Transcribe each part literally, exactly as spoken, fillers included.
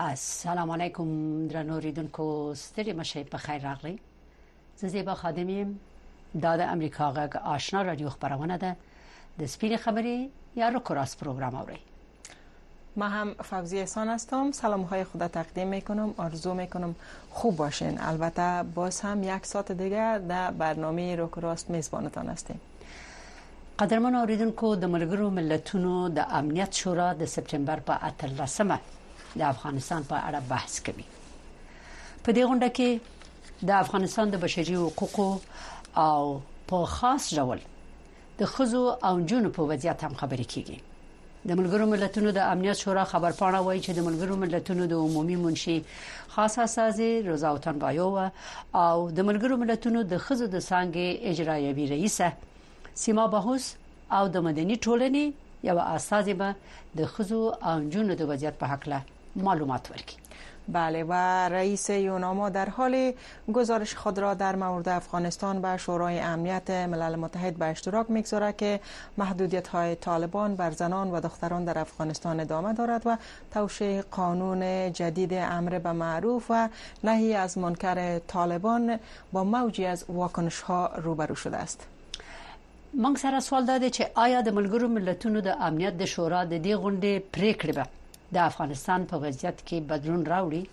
السلام علیکم درنو ریدونکو ستړي مشه په خیر راغلی. زه زیبا خادم یم. دا د امریکا غږ آشنا رادیو خبرونه ده. د سپین خبری یا رو کراس پروگرام اوري. ما هم فوزی احسان هستم. سلام های خدا تقدیم میکنم. آرزو میکنم خوب باشین. البته باز هم یک ساعت دیگه در برنامه رو کراس میزبانتان هستیم. قدرمن اوریدونکو د ملګرو ملتونو د امنیت شورا د سپتامبر په اتلسمه د افغانستان په اړه بحث کوي. په دې غونډه کې د افغانستان د بشري حقوقو او په خاص ډول د خزو او جنونو په وضعیت هم خبرې کیږي. د ملګرو ملتونو د امنیت شورا خبرپاڼه وایي چې د ملګرو ملتونو د عمومي منشي خاص اساسي روزا اوتنبایو او د ملګرو ملتونو د خزو د څنګه اجرایوي رئیسه سیما بهوس او د مدني ټولنې یو اساسي به د خزو او جنونو د وضعیت په حق له معلومات ورکړي. بله و رئیس یوناما در حال گزارش خود را در مورد افغانستان به شورای امنیت ملل متحد به اشتراک میگذارد که محدودیت های طالبان بر زنان و دختران در افغانستان ادامه دارد و توشیح قانون جدید امر به معروف و نهی از منکر طالبان با موجی از واکنش ها روبرو شده است. موږ سره سوال ده چې آیا د ملګرو ملتونو د امنیت د شورا د دې غونډې پریکړه به د افغانستان په وضعیت کې بدلون راوړي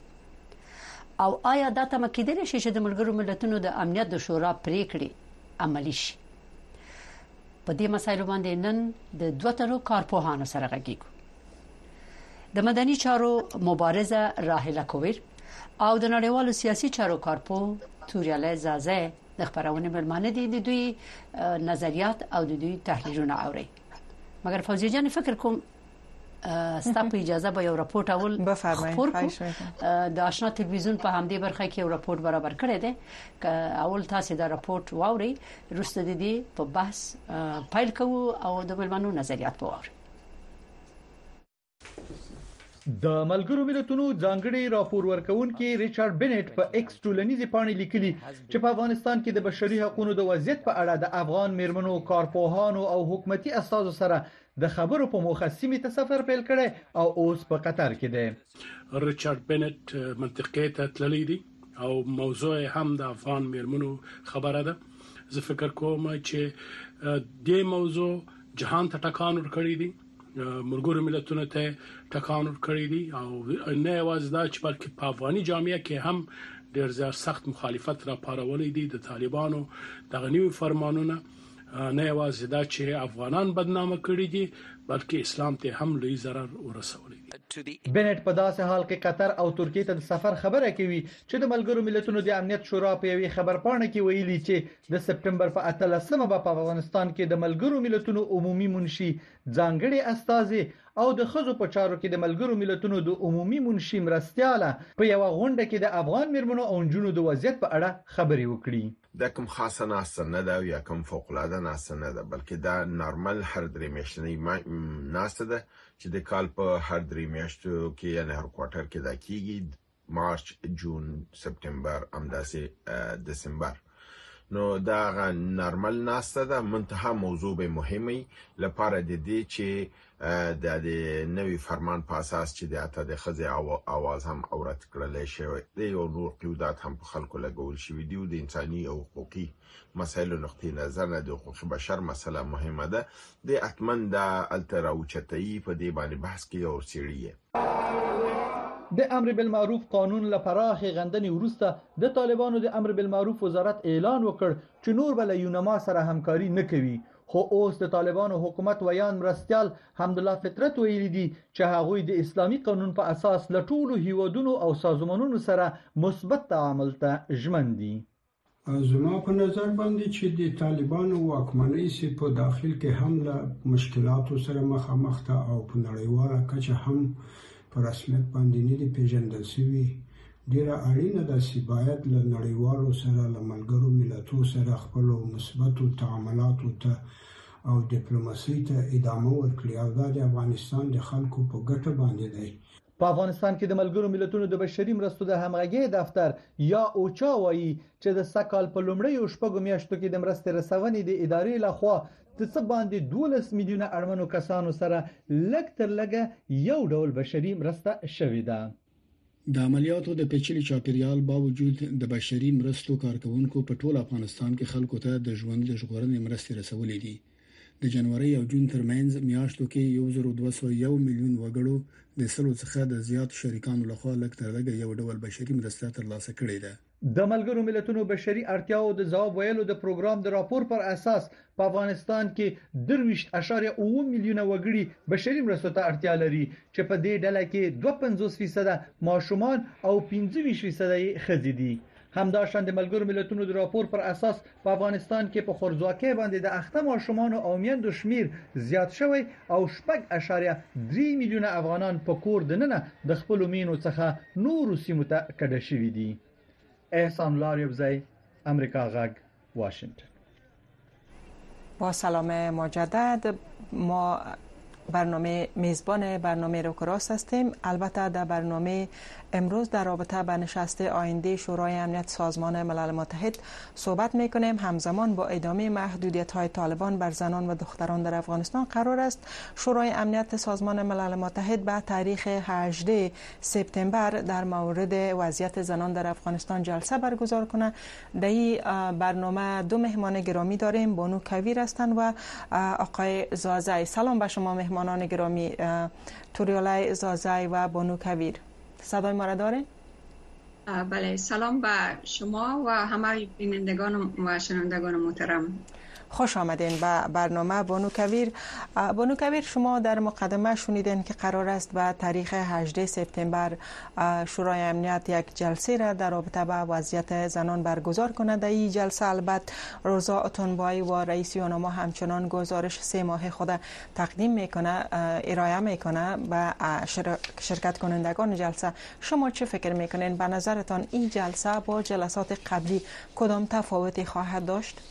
او آیا دا تم کېدلی شي چې د ملګرو ملتونو د امنیت د شورا پریکړې عملی شي؟ په دې مسایلو باندې نن د دوه تنو کارپوهانو سره غږیږو. د مدني چارو مبارزه راهله کویر او د نړیوالو سیاسي چارو کارپو توریاله زازه د خبرونه ملمانه دي د دوی نظریات او د دوی تحلیلونه اوري. مګر فوزی جان فکر کوم ستاسو اجازه به یو راپورټ اول بفرمایئ. د آشنا تلویزیون په همدې برخه کې یو راپورټ برابر کړی دی چې اول تاسو دا راپورټ واوري وروسته د دې په بحث پیل کوو او د ملمنو نظریات واوري. د ملګرو ملتونو ځانګړي راپور ورکونکي ریچارډ بنټ په ایکس ټولنیزې پاڼې لیکلي چې په افغانستان کې د بشري حقوقو د وضعیت په اړه د افغان میرمنو کارپوهانو او حکومتي اساسو سره د خبرو په موخه سیمې ته سفر پیل کړي او اوس په قطر کې دی. ریچارډ بنټ منطقې ته تللی دی او موضوع هم د افغان میرمنو خبره ده. زه فکر کوم چې دې موضوع جهان ته ټکان ورکړی دی، ملګرو ملتونو ته ټکان ورکړی دی او نه یوازې دا چې بلکې په افغاني جامعه کې هم ډېر زیات سخت مخالفت را پارولې دي د طالبانو دغه نیو فرمانونه. نه یوازې دا چې افغانان بدنامه کړي دي بلکې اسلام ته هم لوی ضرر ورسولی دي. بنټ په داسې حال کې قطر او ترکیه ته د سفر خبره کوي چې د ملګرو ملتونو د امنیت شورا په یوې خبرپاڼه کې ویلي چې د سپتمبر په اتلسمه په افغانستان کې د ملګرو ملتونو عمومي منشي ځانګړي استازي او د خزو په چارو کې د ملګرو ملتونو د عمومي منشي مرستياله په یو غونډه کې د افغان میرمنو او جنونو د وضعیت په اړه خبرې وکړي. دا کوم خاصه ناسه نه ده یا کوم فوق العاده ناسه نه ده، بلکې دا نارمل هر درې میاشتې ناسه ده چې د کال په هر درې میاشتو کې یعنی هر کوارټر کې دا کیږي. مارچ، جون، سپتمبر، همداسې دسمبر. نو دا نارمل ناسه ده. منتها موضوع به مهمه لپاره د دې چې د نوې فرمان په اساس چې د اته د خزې اواز هم اورات کړل شوی دی او نور قیودات هم په خلکو لګول شوی دی. د انساني او حقوقي مسایلو نقطې نظر نه د حقوق بشر مسله مهمه ده. د اتمن د التراوچتای په دې باندې بحث کې او سیړي د امر بالمعروف قانون لپاره غندنې وروسته د طالبانو د امر بالمعروف وزارت اعلان وکړ چې نور بل یونما سره همکاري نه کوي. خو اوس د طالبانو حکومت ویان مرستيال حمدالله فطرت ویلي دي چې هغوی د اسلامي قانون په اساس له ټولو هیوادونو او سازمانونو سره مثبت تعامل ته ژمن دي. زما په نظر باندې چې د طالبانو واکمنۍ سي په داخل کې هم له مشکلاتو سره مخامخ ته او په نړیواله کچه هم په رسمیت باندې نه دي پیژندل شوي. ډیره اړینه ده چې باید له نړیوالو سره له ملګرو ملتونو سره خپل مثبتو تعاملاتو ته او ډیپلوماسي ته ادامه ورکړي او دا د افغانستان د خلکو په ګټه باندې دی. په افغانستان کې د ملګرو ملتونو د بشري مرستو د همغږي دفتر یا اوچا وایي چې د سکهال په لومړیو شپږو میاشتو کې د مرستې رسونې د ادارې لخوا د څه باندې دولس میلیونه اړمنو کسانو سره لږ تر لږه یو ډول بشري مرسته شوې ده. د عملیاتو د پیچلي چاپیریال باوجود د بشري مرستو کارکونکو په ټول افغانستان کې خلکو ته د ژوند د ژغورنې مرستې رسولې دي. د جنوري او جون ترمنځ میاشتو کې یو زر دوه سوه یو میلیون وګړو د سلو څخه د زیات شریکانو لخوا لږ تر لږه یو ډول بشري مرسته ترلاسه کړې ده. د ملګرو ملتونو بشري اړتیاو د ځواب ویلو د پروګرام د راپور پر اساس په افغانستان کې درویشت اشاریه اوه میلیونه وګړي بشري مرستو ته اړتیا لري چې په دې ډله کې دوه پنځوس فیصد ماشومان او پنځه ویشت فیصد ښځې دي. همداشان د ملګرو ملتونو د راپور پر اساس په افغانستان کې په خورځواکۍ باندې د اخته ماشومان او میندو شمیر زیات شوی او شپږ اشاریه درې میلیونه افغانان په کور دننه د خپل مینو څخه نورو سیمو ته کډه شوي دي. احسان لاریوبزی، امریکا غږ، واشنگتن. با سلام مجدد، ما برنامه میزبان برنامه رو کراس هستیم. البته در برنامه امروز در رابطه با نشست آینده شورای امنیت سازمان ملل متحد صحبت میکنیم. همزمان با ادامه محدودیت های طالبان بر زنان و دختران در افغانستان قرار است شورای امنیت سازمان ملل متحد به تاریخ هجدهم سپتامبر در مورد وضعیت زنان در افغانستان جلسه برگزار کنه. در این برنامه دو مهمان گرامی داریم، بانو کویر هستند و آقای زازای. سلام به شما مهمانان گرامی، توریالای زازای و بانو کویر. صدای ما را دارین؟ بله، سلام به شما و همه بینندگان و شنوندگان محترم. خوش آمدین به برنامه بانو کویر. بانو کویر، شما در مقدمه شنیدین که قرار است به تاریخ هجدهم سپتامبر شورای امنیت یک جلسه را در رابطه با وضعیت زنان برگزار کند. در این جلسه البته روزا اتونبایی و رئیس یوناما همچنان گزارش سه ماه خود تقدیم میکنه، ارائه میکنه به شرکت کنندگان جلسه. شما چه فکر میکنین؟ به نظرتان این جلسه با جلسات قبلی کدام تفاوتی خواهد داشت؟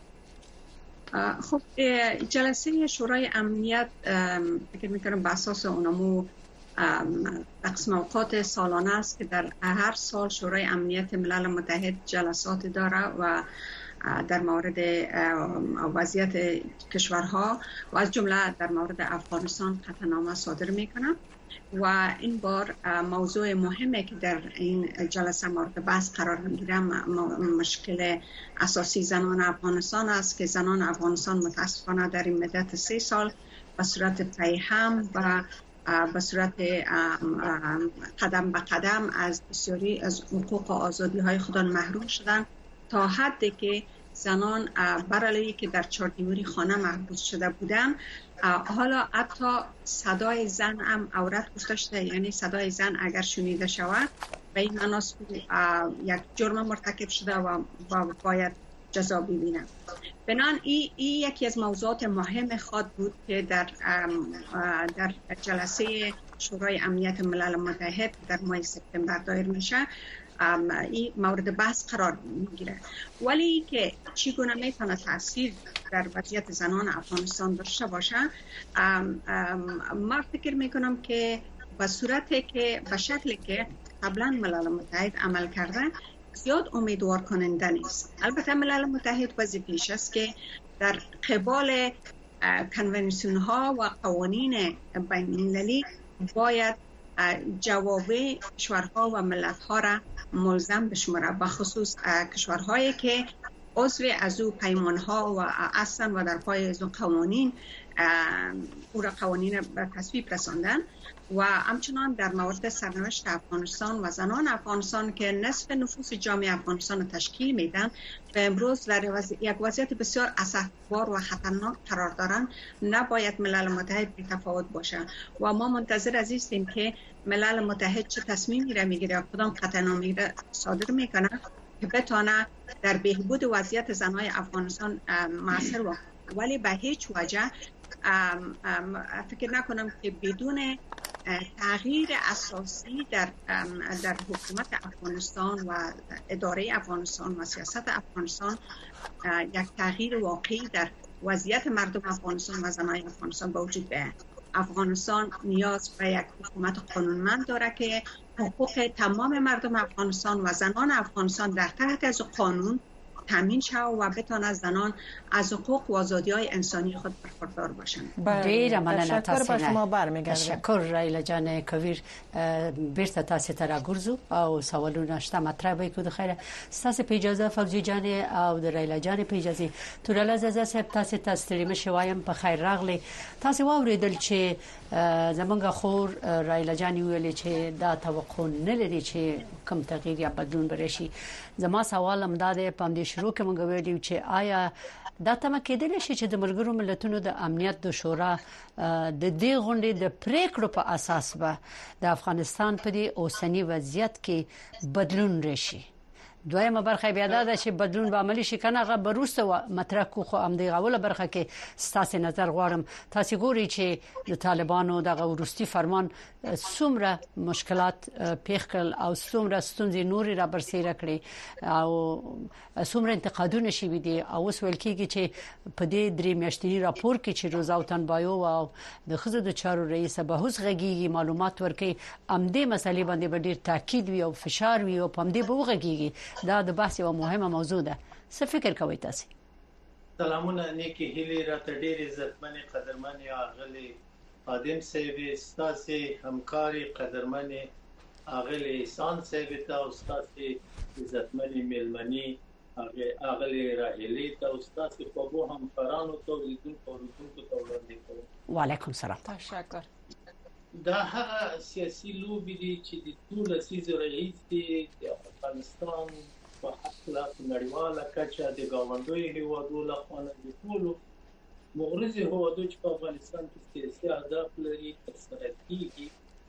خب، جلسه شورای امنیت فکر میکنم به اساس اونمو تقسیم اوقات سالانه است که در هر سال شورای امنیت ملل متحد جلسات داره و در مورد وضعیت کشورها و از جمله در مورد افغانستان قطعنامه صادر میکنه. و این بار موضوع مهمی که در این جلسه مورد بحث قرار میگیره مشکل اساسی زنان افغانستان است که زنان افغانستان متاسفانه در این مدت سه سال به صورت پیهم و به صورت قدم به قدم از بسیاری از حقوق و آزادی های خودان محروم شدن، تا حدی که زنان برای که در چهاردیواری خانه محبوس شده بودن، حالا حتی صدای زن هم عورت گفته شده. یعنی صدای زن اگر شنیده شود به این معناست یک جرم مرتکب شده و باید جزا ببینه. بنان این ای یکی از موضوعات مهم خود بود که در در جلسه شورای امنیت ملل متحد در ماه سپتامبر دایر میشه. این مورد بحث قرار میگیره. ولی که چگونه میتونه تاثیر در وضعیت زنان افغانستان داشته باشه، ما فکر میکنم که به صورتی که به شکلی که قبلا ملل متحد عمل کرده زیاد امیدوار کننده نیست. البته ملل متحد وظیفه‌اش است که در قبال کنونسیون ها و قوانین بین المللی باید جواب کشورها و ملت ها را ملزم بشماره، بخصوص کشورهایی که عضو از او پیمان ها و اصلا و در پای از او قوانین او را قوانین به تصویب رساندن. و همچنان در مورد سرنوشت افغانستان و زنان افغانستان که نصف نفوس جامعه افغانستان را تشکیل میدن و امروز در وضع... یک وضعیت بسیار اسفبار و خطرناک قرار دارند، نباید ملل متحد بی تفاوت باشه. و ما منتظر هستیم که ملل متحد چه تصمیمی را میگیره یا کدام قطعنامه‌ای را صادر میکنه که بتونه در بهبود وضعیت زنای افغانستان مؤثر باشه. ولی به هیچ وجه ام ام فکر نکنم که بدون تغییر اساسی در در حکومت افغانستان و اداره افغانستان و سیاست افغانستان یک تغییر واقعی در وضعیت مردم افغانستان و زنان افغانستان به وجود بیاید. افغانستان نیاز به یک حکومت قانونمند داره که حقوق تمام مردم افغانستان و زنان افغانستان در تحت از قانون تامین شود و بتواند زنان از حقوق و آزادی‌های انسانی خود برخوردار باشند. ډیره مننه تشکر به شما برمیگردم. تشکر رایلا جان کویر. بیرته تاسو ته راګرځو او سوالونه شته مطرح به کو د خیره تاسو په اجازه فوزي جان او د رایلا جان په اجازه توراله زازه صاحب تاسو ته ستړي مشه وایم په خیر راغلی. تاسو واوریدل چې زمونږ خور رایلا جان ویل چې دا توقع نه لري چې کوم تغییر یا بدلون برشي. زما سوال هم دا دی په دې شروع کې مونږ ویلو چې آیا دا تمه کېدل شي چې د ملګرو ملتونو د امنیت د شورا د دې غونډې د پریکړو په اساس به د افغانستان په دې اوسنی وضعیت کې بدلون راشي. دویمه برخه بیا دا چې بدلون به عملی شي کنه غو بروسته مطرح کو خو ام دی غوله برخه کې ستاسو نظر غواړم. تاسو ګوري چې د طالبانو د غورستي فرمان څومره مشکلات پیښ کړل او څومره ستونزې نوري را برسېره کړې او څومره انتقادونه شوي دي او اوس ویل کېږي چې په دې درې میاشتني راپور کې چې روزاو تنبایو او د خزو د چارو رئیس بهوس غږیږي معلومات ورکړي ام دې مسلې باندې به ډیر تاکید وي او فشار وي او پم دې به وغږیږي. دا د بحث یو مهمه موضوع ده. څه فکر کوئ تاسو؟ سلامونه نیکی هیلی را ته ډېر عزتمنې قدرمنې اغلي خادم صاحب ستاسو همکاري قدرمنې اغلي احسان صاحب ته او ستاسو عزتمنې ملمنې اغلي راهلي ته او ستاسو په بو همکارانو ته لیدونکو ورونکو ته وړاندې کوم. وعلیکم سلام. تشکر. دا هغه سیاسي لوبي دي چې د ټول سیزو رئیس دي د افغانستان په حق نړیواله کچه د ګاونډیو هیوادونو لخوا د ټول مغرضي هیوادونو چې په افغانستان کې سیاسي اهداف لري ترسره کیږي.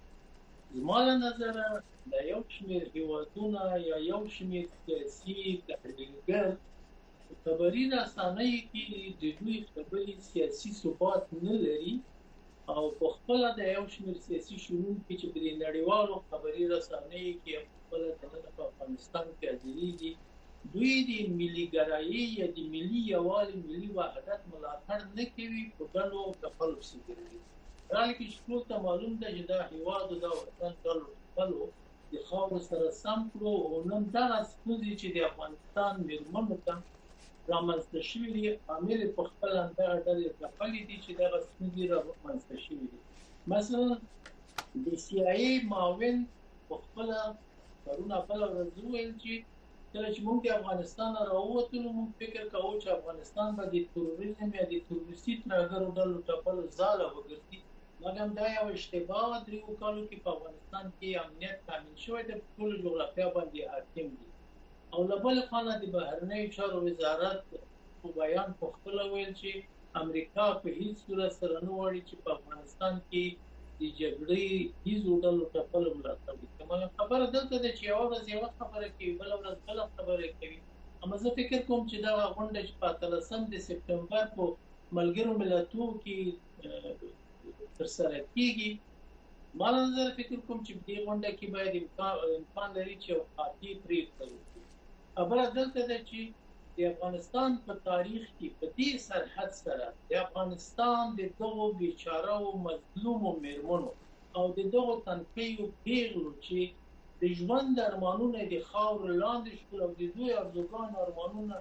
زما له نظره د یو شمېر هیوادونو یا یو شمېر سیاسي تحلیلګر خبري رسنۍ کې د دوی خبري سیاسي ثبات نه لري او په خپل د یو شمېر سیاسي شنون کې چې په نړیوالو خبري رسنۍ کې خپل د افغانستان کې ازليږي دوی د ملي ګرایي یا د ملي یوالي ملي وحدت ملاتړ نه کوي په ډلو خپل وسیږي. راځي چې ټول ته معلوم ده چې دا هیواد د وطن ټولو خپلو د خاور سره سم کړو او نن دا ستونزې چې د افغانستان میرمنو ته رامنځته شوي دي عامل په خپل اندازه ډېر خپلې دي چې دا ستونزې رامنځته شوي دي. مثلا د سی آی ای معاون په خپل پرونه خپل ورزول چې کله چې موږ د افغانستان راووتلو موږ فکر کوو چې افغانستان به د تروریزم یا د تروریستي ترګرو ډلو ټاپل ځاله وګرځي. مګر دا یو اشتباه دی او کالو کې په افغانستان کې امنیت تامین شوی د ټول جغرافیه باندې حاکم دي. او لبل خانه د بهرنی چارو وزارت په بیان په خپل ویل چې امریکا په هیڅ صورت سره نه وړي چې په افغانستان کې د جګړې هیڅ ډول ټاپل ملاتړ کوي. کومه خبره دلته د چې یو ورځ یو خبره کوي بل ورځ بل خبره کوي. اما زه فکر کوم چې دا غونډه چې په اتلسم د سپتمبر په ملګرو ملتونو کې ترسره کیږي ما نظر فکر کوم چې دې غونډه کې باید امکان لري چې قاطع پریکړه وکړي. خبره دلته ده چې د افغانستان په تاریخ کې په دې سرحد سره د افغانستان د دغو بیچاره او مظلوم میرمنو او د دغو تنکیو پیغلو چې د ژوند ارمانونه د خاور لاندې شول او د دوی ارزوګان ارمانونه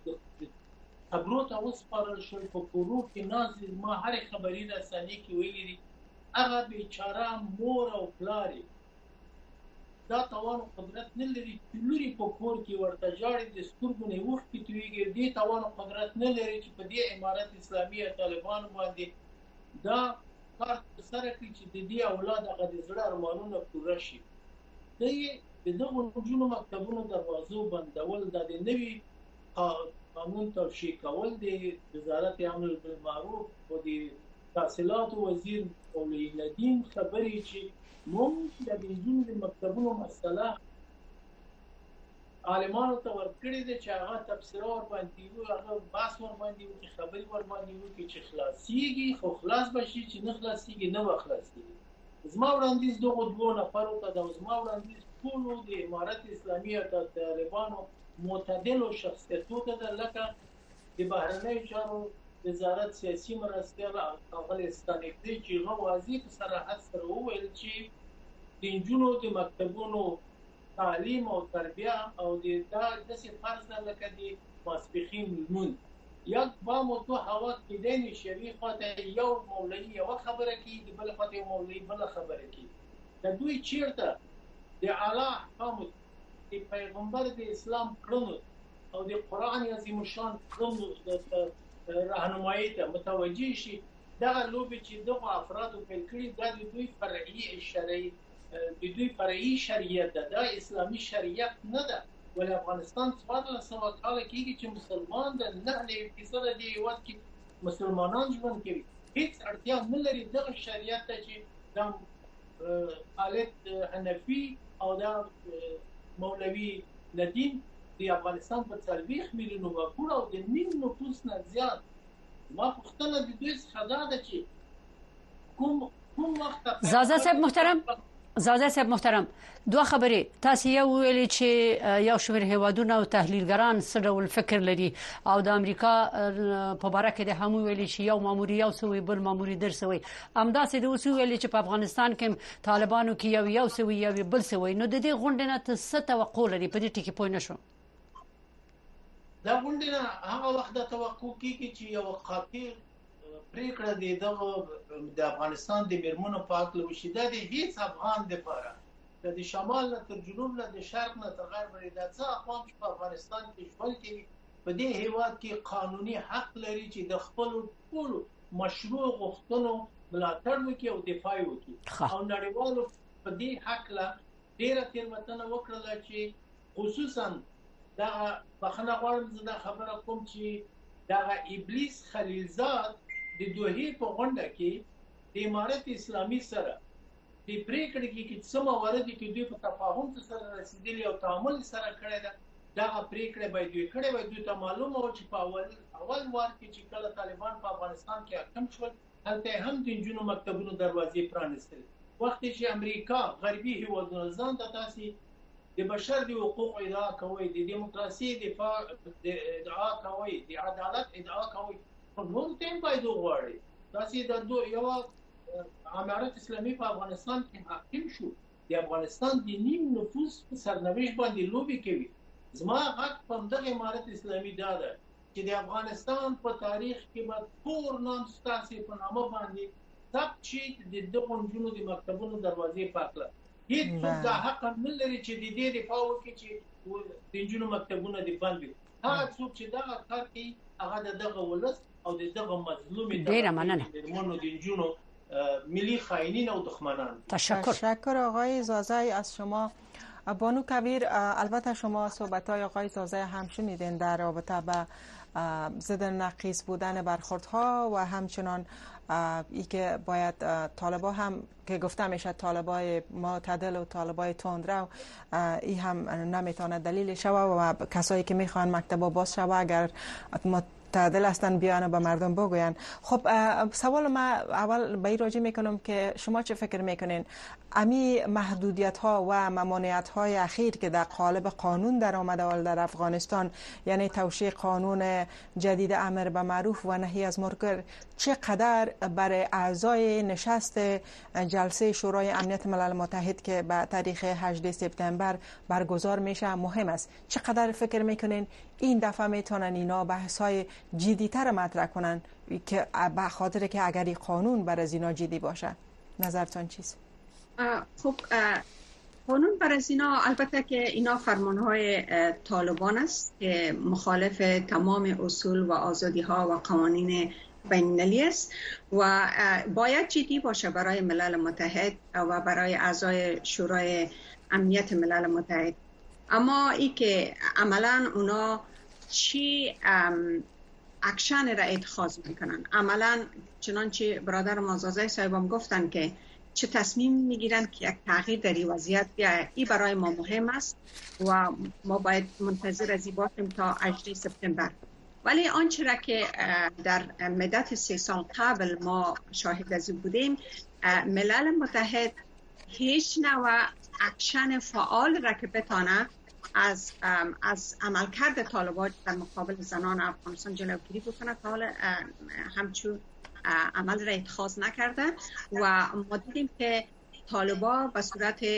خبرو ته وسپارل شول په کورو کې نازل ما هر خبري رسنۍ کې ویلي دي هغه بیچاره مور او پلاری دا توان قدرت نه لري چې لوري په کور کې ورته جاړي د سترګو نه وخت کې تویږي دې توان قدرت نه لري چې په دې امارت اسلامي طالبان باندې دا کار سره کوي چې د دې اولاد هغه د زړه ارمانونه پوره شي. د دغه نجونو مکتبونو دروازو بندول د نوي قانون توشیح کول د وزارت امر بالمعروف او د تحصیلات وزیر مولوی ندیم خبري چې موږ د بنجون د مکتبونو مسله عالمانو ته ورکړي دي چې هغه تفسیر ور باندې وي هغه باس ور باندې وي خبري ور باندې وي چې خلاصيږي خو خلاص بشي چې نه خلاصيږي نه وخلاصيږي. زما وړاندیز دغه دوه نفرو ته د زما وړاندیز ټول د امارت اسلامي او طالبانو معتدل شخصیتونو ته لکه د بهرنی چارو وزارت سیاسي مرستيال افغانستان کې چې نو واضح صراحت سره وویل چې د جنونو د مکتبونو تعلیم او تربیه او د داسې فرض نه لکه د ماسپخین لمون یا با مو تو هوا کې د شریعه خاطر یو مولوی یو خبره کوي د بل خاطر مولوی بل خبره کوي د دوی چیرته د اعلی احکام د پیغمبر د اسلام کړنو او د قران عظیم شان کړنو د راهنمایي ته متوجي شي دا لوبي چې دغه افراد په کړي د دوی فرعي شرعي د دوی فرعي شریعت ده د اسلامي شریعت نه ده ول افغانستان څوارلس سوه کاله کېږي چې مسلمان د نه نوي فیصده د هېواد کې مسلمانان ژوند کوي هیڅ اړتیا نه لري دغه شریعت ته چې د حالت حنفي او د مولوي ندیم د افغانستان په څلوېښت میلیونه وګړو او د نیم نفوس نه زیات ما پوښتنه د دوی څخه دا ده چې کوم کوم وخت زازا صاحب محترم زازا صاحب محترم دوه خبرې تاسو یو ویلي چې یو شمېر هیوادونه او تحلیلګران څه ډول فکر لري او د امریکا په باره کې د هم ویلي چې یو ماموري یو سوي بل ماموري درسوي همداسې د اوسو ویلي چې په افغانستان کې طالبانو کې یو یو سوي یو بل سوي نو د دې غونډې نه څه توقع لري په دې ټکی پوه نه شو دا غونډه هغه وخت د توقع کیږي چې یو قاطع پریکړه دی دغه د افغانستان د میرمنو په حق لوشي د هیڅ افغان د لپاره د شمال نه تر جنوب نه د شرق نه تر غرب لري د څه اقوام چې په افغانستان کې ژوند کوي په دې هیواد کې قانوني حق لري چې د خپل ټول مشروع غوښتنو ملاتړ وکړي او دفاع وکړي او نړیوالو په دې حق لا ډیره تېروتنه وکړه چې خصوصا دا بخنه غواړم زه دا خبره کوم چې دا ابلیس خلیلزاد د دوه په غونډه کې د امارت اسلامي سره د پریکړې کې څه موارد کې دوی په تفاهم سره رسیدلی او تعامل سره کړی دا دا پریکړه به دوی کړې وای دوی ته معلومه و چې په اول اول وار کې چې کله طالبان په افغانستان کې حاکم شول هلته هم د جنونو مکتبونو دروازې پرانستل وخت چې امریکا غربي هیوادونو ځان ته تاسو د بشر د حقوق ادعا کوي د دیموکراسي دفاع ادعا کوي د عدالت ادعا کوي په نور ټیم باید وغواړي تاسو د دوه یو امارت اسلامي په افغانستان کې حاکم شو د افغانستان د نیم نفوس په سرنوشت باندې لوبي کوي زما حق په دغه امارت اسلامي دا ده چې د افغانستان په تاریخ کې به پور نام ستاسو په نامه باندې ثبت شي د دغه جنونو د مکتبونو دروازې پاکله هیڅ څوک دا حق نه لري چې د دې دفاع وکړي چې د جنونو مکتبونه دي بند وي هغه څوک چې دا کار کوي هغه دغه ولس او دغه مظلوم ډیره مننه مرمنو د جنونو ملی خائنین و دشمنان. تشکر تشکر آقای زازای از شما. بانو کبیر البته شما صحبت‌های آقای زازای هم شنیدین در رابطه با ضد نقیص بودن برخوردها و همچنان ای که باید طالبا هم که گفته میشه طالبای معتدل و طالبای تندرو ای هم نمیتونه دلیل شوه و کسایی که میخوان مکتبا باز شوه اگر تعدل هستن بیان به مردم بگوین. خب سوال ما اول به این راجع میکنم که شما چه فکر میکنین امی محدودیت ها و ممانعت های اخیر که در قالب قانون در آمده در افغانستان یعنی توشیح قانون جدید امر به معروف و نهی از منکر چقدر برای اعضای نشست جلسه شورای امنیت ملل متحد که به تاریخ هجدهم سپتامبر برگزار میشه مهم است؟ چقدر فکر میکنین این دفعه میتونن اینا بحث های جدی تر مطرح کنن که به خاطر که اگر قانون بر از اینا جدی باشه؟ نظرتون چیست؟ خب قانون بر از اینا البته که اینا فرمانهای طالبان است که مخالف تمام اصول و آزادی ها و قوانین بین المللی است و باید جدی باشه برای ملل متحد و برای اعضای شورای امنیت ملل متحد. اما ای که عملا اونا چی اکشن را اتخاذ میکنن عملا چنانچه برادر مازازای صاحبم گفتن که چه تصمیم میگیرن که یک تغییر در این وضعیت بیاید این برای ما مهم است و ما باید منتظر از این باشیم تا هجدهم سپتامبر. ولی آنچه را که در مدت سه سال قبل ما شاهد از بودیم ملل متحد هیچ نوع اکشن فعال را که بتانه از از عملکرد طالبان در مقابل زنان افغانستان جلوگیری بکنه تا حالا همچون عمل را اتخاذ نکرده و ما دیدیم که طالبان به صورت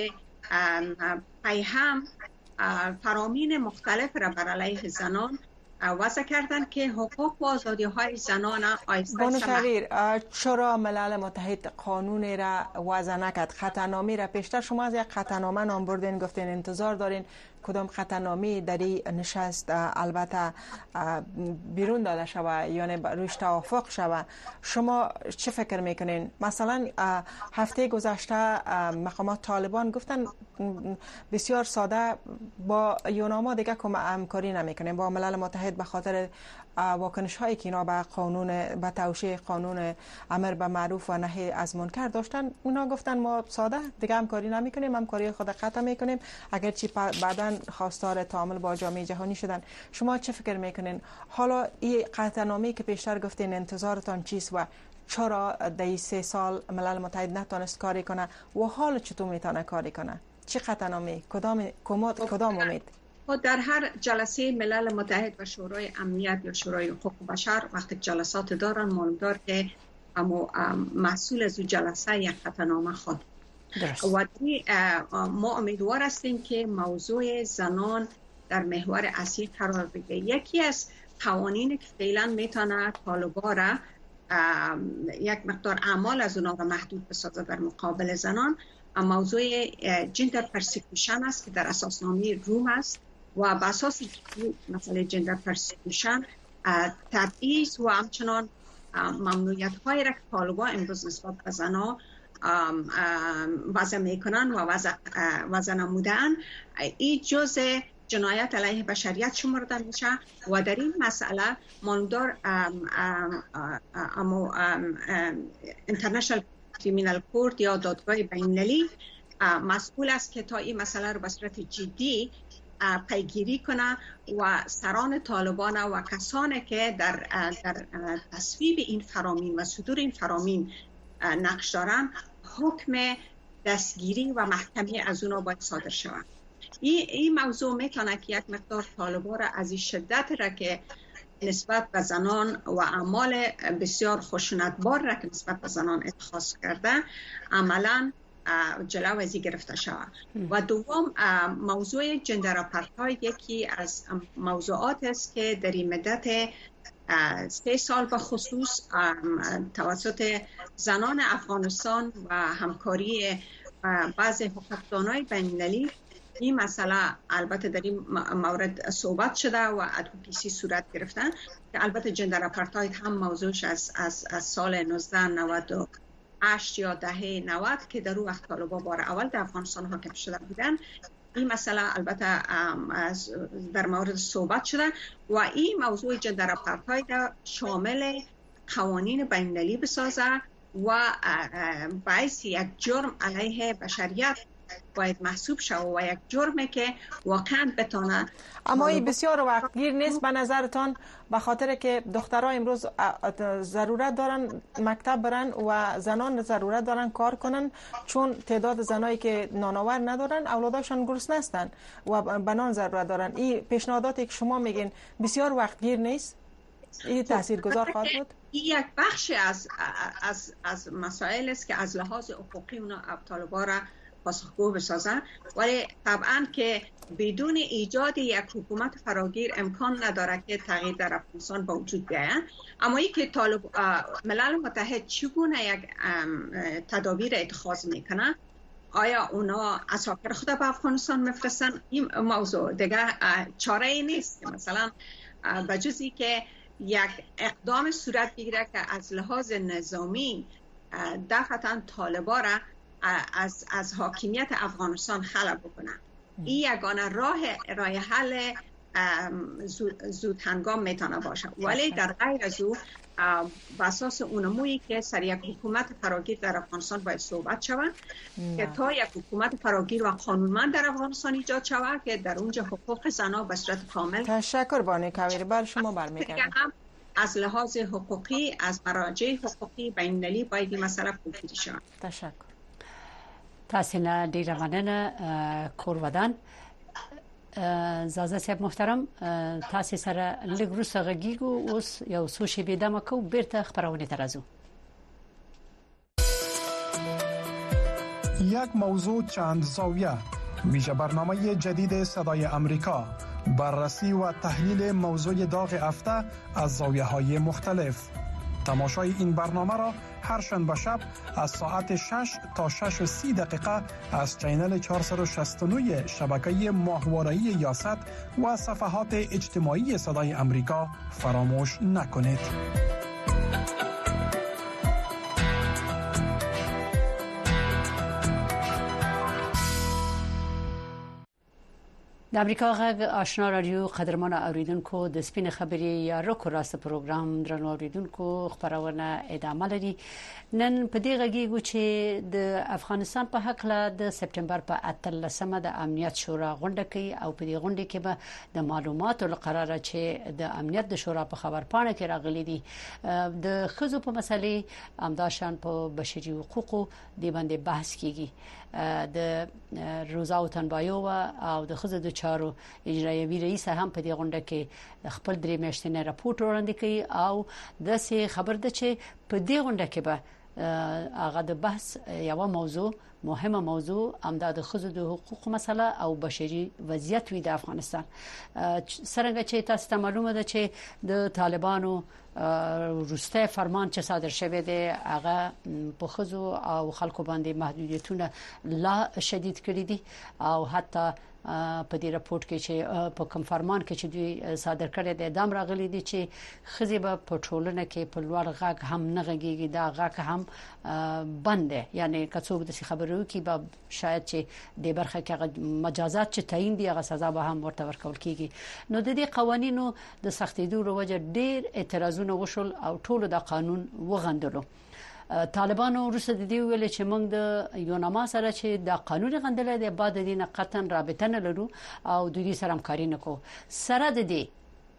پیهم فرامین مختلف را بر علیه زنان وضع کردن که حقوق و آزادی های زنان آیسته بانو شریر، چرا ملل متحد قانون را وضع نکرد؟ خطرنامه را پیشتر شما از یک خطرنامه نام بردین، گفتین انتظار دارین کدام خطرنامه در این نشست البته بیرون داده شود یعنی روش توافق شود. شما چه فکر میکنین؟ مثلا هفته گذشته مقامات طالبان گفتن بسیار ساده با یوناما دیگه کم همکاری نمیکنیم با ملل متحد به خاطر واکنش هایی که اینا به قانون به توشیح قانون امر به معروف و نهی از منکر داشتن. اونا گفتن ما ساده دیگه همکاری نمیکنیم، همکاری خود قطع میکنیم، اگرچه بعداً خواستار تعامل با جامعه جهانی شدن. شما چه فکر میکنین؟ حالا این قطعنامه‌ای که پیشتر گفتین انتظارتان چیست و چرا در سه سال ملل متحد نتونست کاری کنه و حال چطور میتونه کاری کنه؟ چه قطعنامه؟ کدام کدام امید؟ در هر جلسه ملل متحد و شورای امنیت یا شورای حقوق بشر وقتی جلسات دارن معلوم دار که اما مسئول از جلسه یک قطعنامه خود و ما امیدوار هستیم که موضوع زنان در محور اصلی قرار بگیره. یکی از قوانین که فعلا میتونه طالبا را یک مقدار اعمال از اونها را محدود بسازه در مقابل زنان موضوع جندر پرسیکوشن است که در اساسنامه روم است و به اساس مسئله جندر پرسیکوشن تبعیض و همچنان ممنوعیت های را که طالبا امروز نسبت به زنها وضع میکنن و وضع, وضع نمودن این جزء جنایت علیه بشریت شمرده میشه و در این مسئله ماندار امو اینترنشنال کریمینال کورت یا دادگاه بین‌المللی مسئول است که تا این مسئله رو به صورت جدی پیگیری کنه و سران طالبان و کسانی که در در تصویب این فرامین و صدور این فرامین نقش دارن حکم دستگیری و محکمی از اونا باید صادر شود. این این موضوع میتونه که یک مقدار طالبا را از این شدت را که نسبت به زنان و اعمال بسیار خشونتبار را که نسبت به زنان اتخاذ کرده عملاً جلو ازی گرفته شود. و دوم موضوع جندر آپارتاید یکی از موضوعات است که در این مدت سه سال به خصوص توسط زنان افغانستان و همکاری بعض حقوقدانای بین‌المللی این مسئله البته در این مورد صحبت شده و ادوکیسی صورت گرفتن که البته جندر آپارتاید هم موضوعش از, از, از سال نوزده نود و هشت یا دهه نود که در اون وقت طالبان بار اول در افغانستان حاکم شده بودن این مسئله البته در مورد صحبت شده و این موضوع جندر آپارتاید شامل قوانین بین‌المللی بسازه و باعث یک جرم علیه بشریت باید محسوب شود و یک جرمه که واقعا بتونه. اما این بسیار وقتگیر نیست به نظرتان؟ به خاطر که دخترها امروز ضرورت دارن مکتب برن و زنان ضرورت دارن کار کنن چون تعداد زنایی که نانآور ندارن اولاداشون گرسنه هستن و بنان ضرورت دارن. این پیشنهاداتی که شما میگین بسیار وقتگیر نیست؟ این تاثیرگذار خواهد بود؟ این یک بخش از از از مسائل است که از لحاظ حقوقی اونا طالبا را پاسخگو بسازن ولی طبعا که بدون ایجاد یک حکومت فراگیر امکان نداره که تغییر در افغانستان با وجود بیاید. اما این که طالب ملل متحد چگونه یک تدابیر اتخاذ میکنه، آیا اونا عساکر خود به افغانستان میفرستن، این موضوع دیگه چاره ای نیست. مثلا بجزی که یک اقدام صورت بگیره که از لحاظ نظامی دفعتا طالبا را از از حاکمیت افغانستان خلع بکنه، این یگانه راه راه حل زود, زود هنگام میتونه باشه. ولی در غیر از او بر اساس اونمویی که سر یک حکومت فراگیر در افغانستان باید صحبت شود که تا یک حکومت فراگیر و قانونمند در افغانستان ایجاد شود که در اونجا حقوق زنها به صورت کامل. تشکر بانو کویری، بر شما برمیگردم. از لحاظ حقوقی از مراجع حقوقی بین‌المللی باید این مسئله پیگیری شود. تشکر. تاسو نه ډیره مننه کور ودان. زازه صاحب محترم، تاسو سره لږ وروسته غږیږو، اوس یو څو شیبې دمه کوو، بیرته خبرونه ته راځو. یک موضوع چند زاویه ویژه برنامه جدید صدای امریکا، بررسی و تحلیل موضوع داغ هفته از زاویه‌های مختلف. تماشای این برنامه را هر شنبه شب از ساعت شش تا شش و سی دقیقه از چینل چهارصد و شصت و نه شبکه ماهواره‌ای یاست و صفحات اجتماعی صدای امریکا فراموش نکنید. د امریکا غږ آشنا رادیو قدرمن اوریدونکو د سپین خبري یا رکو راست پروګرام درنو اوریدونکو خبرونه ادامه لري. نن په دې غږیږو چې د افغانستان په حق له د سپټمبر په اتلسمه د امنیت شورا غونډه کوي او په دې غونډه کې به د معلوماتو لپاره چې د امنیت د شورا په خبرپاڼه کې راغلي دي د خزو په مسلې امداشان په بشري حقوقو دی باندې بحث کیږي. د روزا او تنبایو او د خزو د چارو اجرایوي رئیس هم په دې غونډه کې خپل درې میاشتنی راپور وړاندې کوي او د څه خبر ده چې په دې غونډه کې به هغه د بحث یو موضوع مهمه موضوع امداد خزو د حقوق مسله او بشري وضعیت وی د افغانستان. څنګه چې تاسو ته معلومه ده چې د طالبانو روسته فرمان چې صادر شوی دی هغه په خزو او خلکو باندې محدودیتونه لا شدید کړی دي او حتی په دې راپورټ کې چې په کوم فرمان کې چې دوی صادر کړی دی دام راغلي دي چې خزي به په ټولنه کې په لوړ غږ هم نه غږیږي دا غږ هم بند دی. یعنی کڅوګ د خبرو کې به شاید چې د برخه کې مجازات چې تعین دی هغه سزا به هم ورته ورکول کیږي. نو د دې قوانینو د سختیدو وروجه ډیر اعتراضونه وشول او ټول د قانون وغندلو. طالبانو روسه د دې ویل چې موږ د یوناما سره چې د قانون غندل دی بعد دینه قطن رابطه نه لرو او د دې سره همکاري نه کوو. سره د دې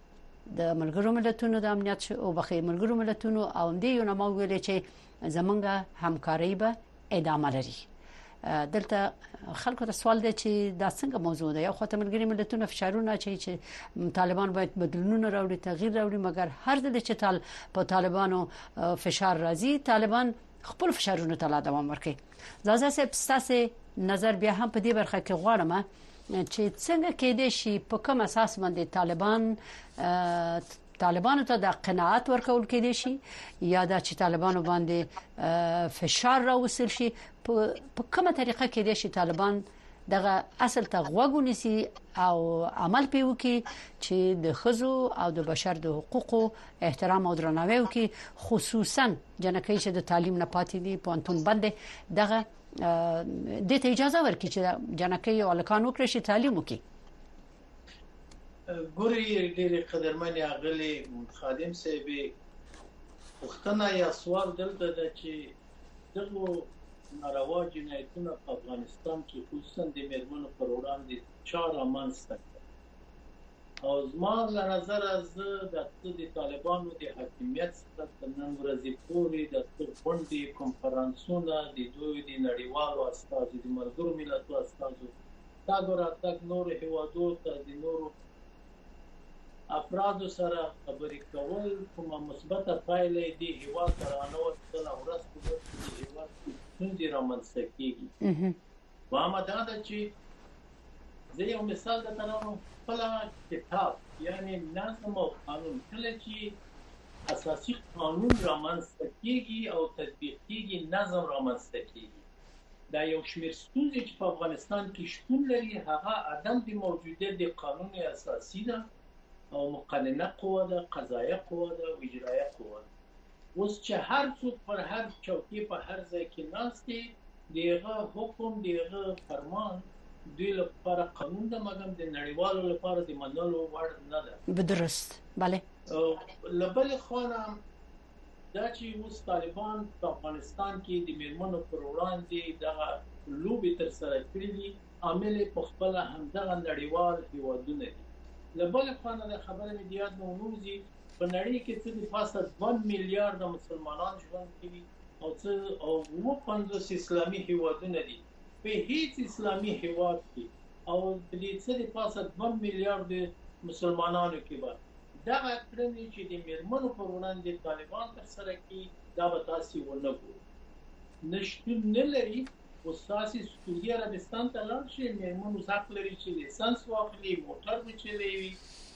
د ملګرو ملتونو د امنیت او بخیر ملګرو ملتونو او د یوناما ویل چې زمونږ همکاري به ادامه لري. دلته خلکو ته سوال دی چې دا څنګه موضوع ده. یو خو ته ملګری ملتونه فشارونه چې چې طالبان باید بدلونونه راوړي تغییر راوړي مګر هر ځل چې طال په طالبانو فشار راځي طالبان خپل فشارونه ته دوام ورکوي. زازه صاحب ستاسو نظر بیا هم په دې برخه کې غواړم چې څنګه کېدې شي په کوم اساس باندې طالبان طالبانو ته د قناعت ورکول کېدې شي یا د چې طالبانو باندې فشار راوصل شي په کومه طریقه کېدې شي طالبان دغه اصل ته غوږونیسي او عمل پیو کې چې د خزو او د بشر د حقوقو احترام او درناوی وکړي خصوصا جنکې چې د تعلیم نه پاتې دي پونتون باندې دغه د ته اجازه ورکړي چې جنکې او الکان وکړي چې تعلیم وکړي. ګوري ډېر قدرمن اغلی خادم صاحب وختونه یا سوال دلته ده چې دغه ناروا جنایتونه په افغانستان کې خصوصا د میرمنو پر وړاندې چاره منځته او زما له نظر از د طالبانو د حاکمیت څخه نن ورځې پورې د غونډې کنفرانسونه د دوی د نړیوالو استازو د ملګرو ملتونو استازو تاګ راتګ نور هیوادو ته د نورو افراد سره خبرې کول کومه مثبته پایله دی هیواد ترانه ورته ورس په هیواد کې څنګه رامنځته کیږي. وامه دا ده چې زه یو مثال درته خپل کتاب یعنی نظم او قانون کله چې اساسي قانون رامنځته کیږي او تطبیق کیږي نظم رامنځته کیږي. دا یو شمېر ستونزې چې په افغانستان کې شتون لري هغه عدم د موجودیت د قانون اساسي ده او مقننه قوه ده قضایه قوه ده او اجرایه قوه ده. اوس چې هر څوک پر هر چوکۍ په هر ځای کې ناست دی دغه حکم دغه فرمان دوی لپاره قانون ده مګر د نړیوالو لپاره د منلو وړ نه ده. بدرست bale لبل خانه دا چې اوس طالبان په افغانستان کې د میرمنو پر وړاندې دغه لوبې تر سره کړې دي عامل په خپل همدغه نړیوال هیوادونه دي. لبل خانه د خبره میډیا نو نوزي په نړۍ کې څه د پاسه دوه میلیارډ مسلمانان ژوند کوي او څه او اوه پنځوس اسلامي هیوادونه دي. په هیڅ اسلامي هیواد کې او د دې څه د پاسه دوه میلیارډ مسلمانانو کې به دا کړنې چې د میرمنو پر وړاندې طالبان تر سره کوي دا به تاسو ونه ګورئ. نشته نه لري استاسي سعودي عربستان ته لاړ شي مېرمنو حق لري چې لیسنس واخلي موټر وچلوي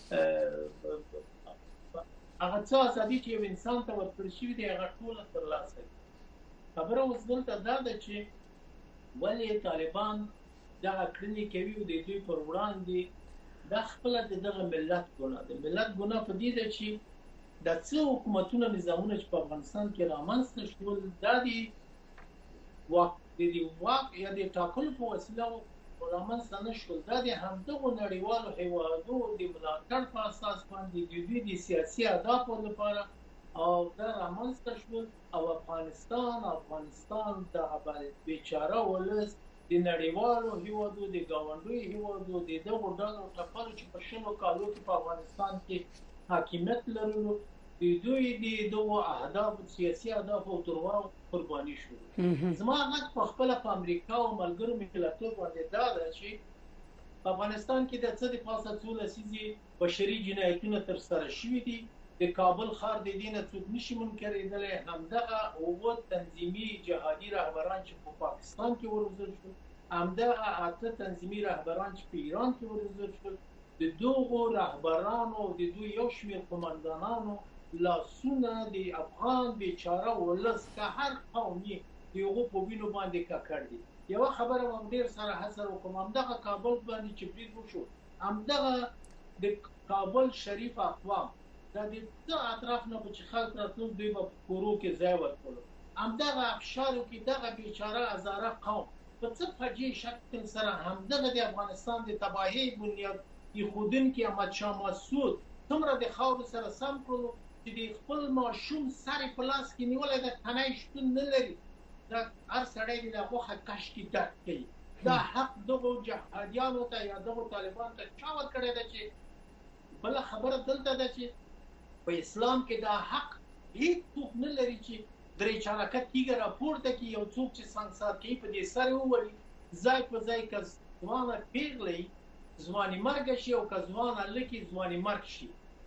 هغه څه ازادي چې یو انسان ته ورکړل شوې دي هغه ټول ترلاسه کوي. خبره اوس دلته دا ده چې ولې طالبان دغه کړنې کوي او د دوی پر وړاندې دا خپله د دغه ملت ګناه ده. ملت ګناه په دې ده چې د څه حکومتونه نظامونه چې په افغانستان کې رامنځته شول دا د واک د دې واک یا د ټاکلو په وسیله رامنځته نه شول، دا د همدغو نړیوالو هیوادو د ملاتړ په اساس باندې د دوی د سیاسي اهدافو لپاره او دا رامنځته شول. او افغانستان افغانستان دغه بیچاره ولس د نړیوالو هیوادو د ګاونډیو هیوادو د دغو ډلو ټپلو چې په شلو کالو کې په افغانستان کې حاکمیت لرلو د دوی د دغو اهداف سیاسي اهداف او دروغ قرباني شو. زما غږ په خپل په امریکا او ملګرو ملتونو باندې دا ده چې په افغانستان کې د څه د پاسه څو لسیزې بشري جنایتونه تر سره شوي دي. د کابل ښار د دې نه څوک نشي منکرېدلی. همدغه اووه تنظیمي جهادي رهبران چې په پاکستان کې وروزل شول، همدغه اته تنظیمي رهبران چې په ایران کې وروزل شول، د دغو رهبرانو او د دوی یو شمېر قومندانانو لاسونه د افغان بیچاره ولس که هر قومي د هغو په وینو باندې ککړ دي. یوه خبره هم ډېر سره حسر وکړم، همدغه کابل باندې چې برید وشو، همدغه د کابل شریف اقوام دا د څه اطراف نه چې خلک راتلل دوی به په کورو کې ځای ورکړو، همدغه افشارو کې دغه بیچاره هزاره قوم په څه فجیع شکل سره همدغه د افغانستان د تباهۍ بنیاد ایښودونکي احمدشاه مسعود څومره د خاورو سره سم کړلو چې د خپل ماشوم سر په لاس کې نیولی د تنی شتون نه لري. دا هر سړی د غوښه کش کې درد کوي. دا حق دغو جهادیانو ته یا دغو طالبانو ته چا ورکړی ده؟ چې بله خبره دلته ده چې په اسلام کې دا حق هیڅ څوک نه لري چې درې چارکه تیږه راپورته کړي، یو څوک چې سنګسار کوي په دې سر وولي، ځای په ځای که ځوانه پیغله یي ځواني مرګه شي او که ځوانه لکي ځواني مرګ شي.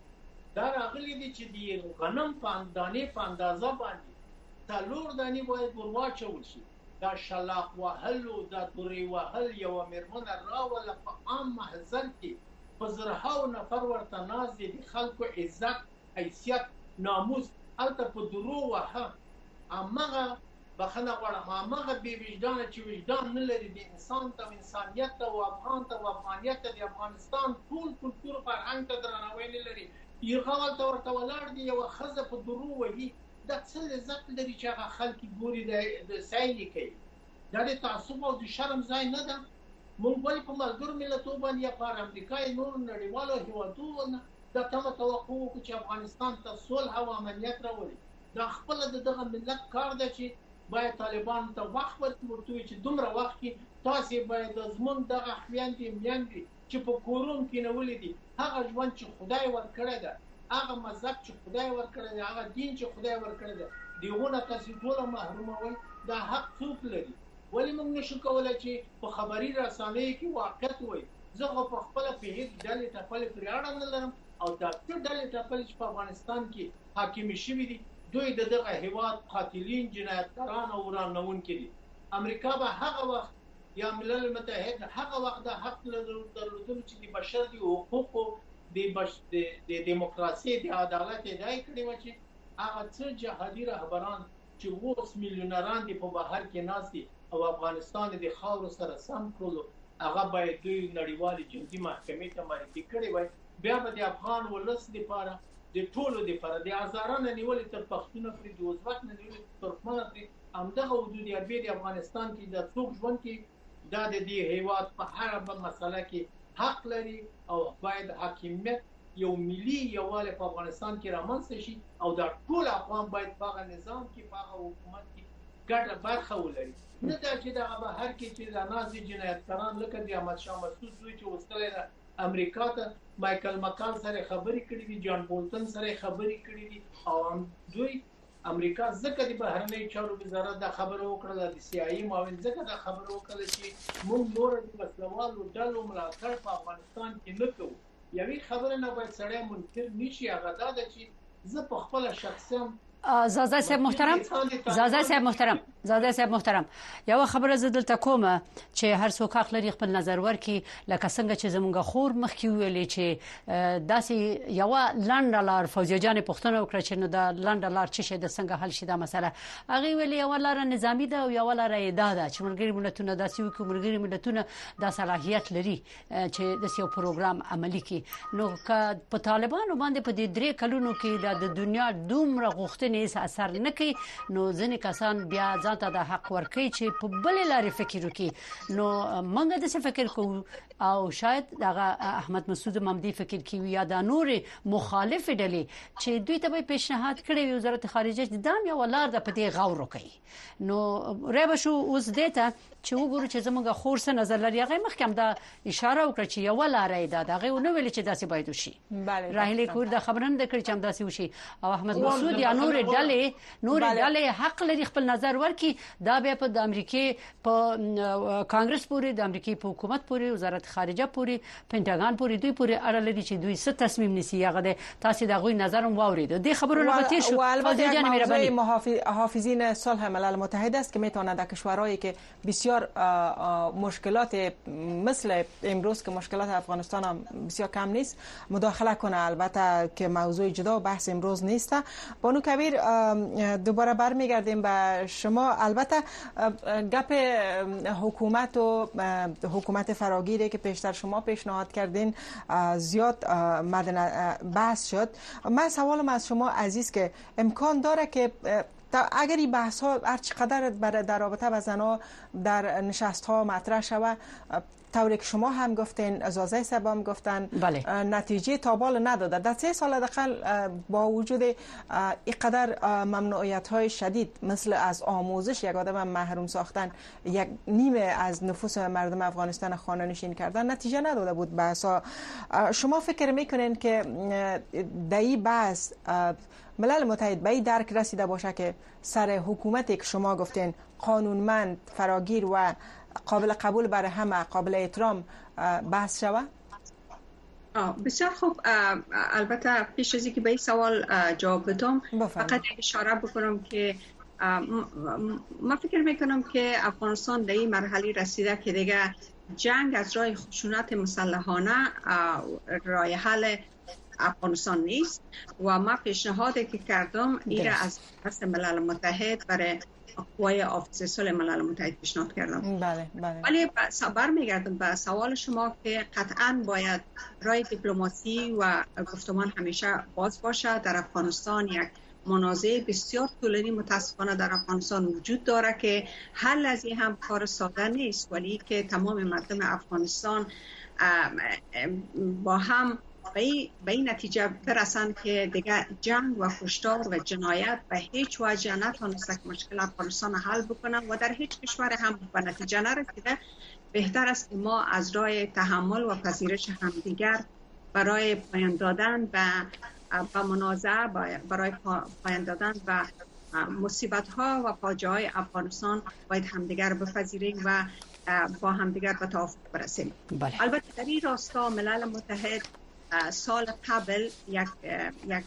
دا راغلی دی چې د غنم په دانې په اندازه باندې څلور دانې باید ور واچول شي. دا شلاق وهل او دا دورې وهل یوه مېرمنه راوله په عام محضر کې په زرهاو نفر ورته ناست دي، د خلکو عزت حیثیت ناموس هلته په درو وهه. همغه بخښنه غواړم همغه بې وجدانه چې وجدان نه لري د انسان ته او انسانیت ته او افغان ته او افغانیت ته د افغانستان ټول کلتور فرهنګ ته درناوی نه لري. یرغل ته ورته ولاړ دي، یوه ښځه په درو وهي. دا څه لذت لري چې هغه خلک ګوري د سیلې کوي؟ دا د تعصب او د شرم ځای نه ده. موږ ولې په ملګرو ملتونو باندې یا په امریکا یې نورو نړیوالو هېوادونو نه دا تمه توقع وکړو چې افغانستان ته صلح او امنیت راولي؟ دا خپله د دغه ملت کار ده چې باید طالبانو ته وخت ورکړي، ورته وایي چې دومره وخت کې تاسې باید زموږ دغه خویندې میندې چې په کورونو کې نولې دي هغه ژوند چې خدای ورکړی ده، هغه مذهب چې خدای ورکړی دی، هغه دین چې خدای ورکړی دی، د هغو نه تاسې ټوله محروموئ. دا حق څوک لري؟ ولې موږ نشو کولی چې په خبري رسنیو کې واقعیت ووایو؟ زه خو په خپله په هېڅ ډلې ټپلې پرې اړه نه لرم او دا څه ډلې ټپلې چې په افغانستان کې حاکمې شوي دي دوی د دغه هېواد قاتلین جنایتکاران او ورانوونکي دي. امریکا به هغه وخت یا ملل متحد هغه وخت د حق درلودلو چې د بشر د حقوقو د دیموکراسي د عدالت ادعای کړې وه چې هغه څه جهادي رهبران چې اوس میلیونران دي په بهر کې ناست دي او افغانستان د خاورو سره سم کړلو هغه باید دوی نړیوالې جنګي محکمې ته معرفي کړی وای. بیا به د افغان ولس لپاره د ټولو لپاره د هزاره نه نیولې تر پښتونه پورې د ازبک نه نیولې تر ترکمنه پورې همدغه حدود عربي د افغانستان کې د څوک ژوند کې دا د دې هېواد په هره مسله کې حق لري او باید حاکمیت یو ملي یووالی په افغانستان کې رامنځته شي او دا ټول افغان باید په هغه نظام کې په هغه حکومت کې ګډه برخه ولري. نه دا چې دغه بهر کې چې د نازي جنایتکاران لکه د احمدشاه مسعود زوی چې وستلی ده امریکا ته مایکل مکال سره خبرې کړې دي، جان بولتن سره خبرې کړې دي او دوی امریکا ځکه د بهرنۍ چارو وزارت دا خبره وکړه، د سی آی ای معاون ځکه دا خبره وکړه چې موږ نور د وسلوالو ډلو ملاتړ په افغانستان کې نه کوو. یوې خبره نه باید سړی منکر نشي، هغه دا ده چې زه په خپله شخصي زازا صاحب محترم زازا صاحب محترم زاده صاحب محترم یو خبره زدل تکومه چې هر څوک حق لري خپل نظر ورکړي لکه څنګه چې زمونږ خور مخکې ویلې چې داسې یو لنډلار فوزیه جان پښتنه وکړه چې نو د لنډلار چې د څنګه حل شي دا مسله هغه ویلې یو لار نظامی ده او یو لار اعداد چې ملګری ملتونه داسې وکړي ملګری ملتونه د صلاحیت لري چې د یو پروګرام عملی کړي نو په طالبانو باندې په دې درې کلونو کې د دنیا دومره غوښتنې اثر نه کوي نو ځینې کسان بیا ځاته د حق ورکړي چې په بل لارې فکر وکړي نو موږ د څه فکر کوو او شاید دغه احمد مسعود ممدی فکر کوي یا د نور مخالف ډلې چې دوی ته به پیشنهاد کړي وزارت خارجه د دام یو لار د پدې غور وکړي نو ریبه شو اوس دته چې وګورو چې زموږ خورسه نظر لري هغه مخکې دا اشاره وکړه چې یو لارې ده دغه نو ویل چې داسې باید وشي بله راهلي کور د خبرن د کړ چې هم داسې وشي او احمد مسعود یا نور ډلې نور ډلې حق لري خپل نظر ورکړي دا به په د امریکای په کانګرس پورې د امریکای په حکومت پورې وزارت خارجه پورې پینټاګان پورې دوی پورې اړه لري چې دوی څه تصمیم نیسي هغه د تاسو د غوي نظر هم واورید د خبرونو به تیر شو البته یک موضوع محافظ حافظین صلح ملل متحد است که میتواند در کشورهایی که بسیار مشکلات مثل امروز که مشکلات افغانستان هم بسیار کم نیست مداخله کنه البته که موضوع جدا و بحث امروز نیست. بانو کبیر دوباره برمیگردیم به شما البته گپ حکومت و حکومت فراگیری که پیشتر شما پیشنهاد کردین زیاد مورد بحث شد. من سوالم از شما عزیز که امکان داره که اگر این بحث ها هر چقدر در رابطه با زنها در نشست ها مطرح شود طوری که شما هم گفتین زازه صاحب هم گفتن بله. نتیجه تابال نداده در سه سال دقیقا با وجود اینقدر ممنوعیت های شدید مثل از آموزش یک آدم محروم ساختن یک نیمه از نفوس مردم افغانستان خانه نشین کردن نتیجه نداده بود بحثا. شما فکر میکنین که در این بحث ملل متحد به این درک رسیده باشه که سر حکومتی که شما گفتین قانونمند فراگیر و قابل قبول برای همه قابل احترام بحث شود؟ بسیار خوب. البته پیش از اینکه به این سوال جواب بدم فقط اشاره بکنم که ما فکر میکنم که افغانستان در این مرحله رسیده که دیگه جنگ از راه خشونت مسلحانه راه حل افغانستان نیست و ما پیشنهادی که کردم ایره از دست ملل متحد برای قوای حافظ صلح ملل متحد پیشنهاد کردم. بله بله. ولی برمیگردم به سوال شما که قطعا باید راه دیپلماسی و گفتمان همیشه باز باشه. در افغانستان یک منازعه بسیار طولانی متاسفانه در افغانستان وجود داره که حل از این هم کار ساده نیست ولی که تمام مردم افغانستان با هم به این نتیجه برسن که دیگه جنگ و کشتار و جنایت به هیچ وجه نتونسته که مشکل افغانستان حل بکنن و در هیچ کشور هم به نتیجه نرسیده. بهتر است که ما از راه تحمل و پذیرش همدیگر برای پایان دادن و با منازعه برای پایان دادن و مصیبت ها و فاجعه های افغانستان باید همدیگر بپذیریم و با همدیگر به توافق برسیم. بله. البته در این راستا ملل متحد سال قبل یک یک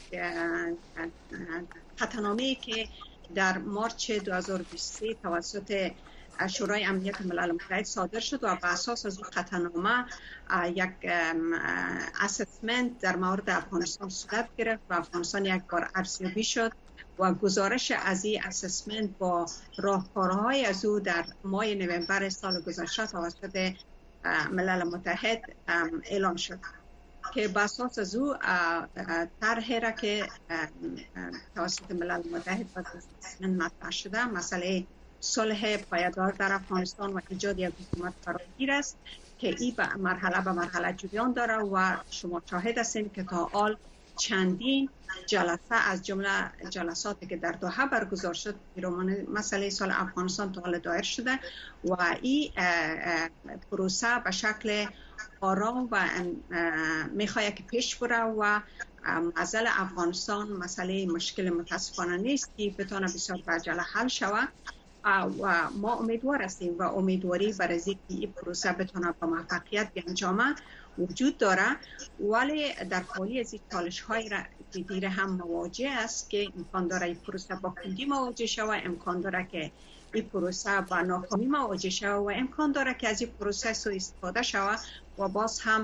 قطعنامه‌ای که در مارچ دو هزار و بیست و سه توسط شورای امنیت ملل متحد صادر شد و بر اساس از این قطعنامه یک اسسمنت در مورد افغانستان صورت گرفت و افغانستان یک بار ارزیابی شد و گزارش از این اسسمنت با راهکارهای از او در ماه نوامبر سال گذشته توسط ملل متحد اعلام شد که بر اساس از او طرحی را که توسط ملل متحد و اسسمنت مطرح شده مسئله صلح پایدار در افغانستان و ایجاد یک حکومت فراگیر است که این به مرحله به مرحله جریان داره و شما شاهد هستین که تا حال چندین جلسه از جمله جلساتی که در دوحه برگزار شد پیرامون مسئله صلح افغانستان تا حال دایر شده و این پروسه به شکل آرام و میخواد که پیش بره و مسئله افغانستان مسئله مشکل متاسفانه نیست که بتونه بسیار عجله حل شود و ما امیدوار هستیم و امیدواری بر از اینکه این پروسه بتونه با موفقیت بیانجامه وجود داره، ولی در حالی از این چالش های که دیر هم مواجه است که امکان داره این پروسه با کندی مواجه شود، امکان داره که این پروسه با ناکامی مواجه شود و امکان داره که از این پروسه سوء استفاده شود و باز هم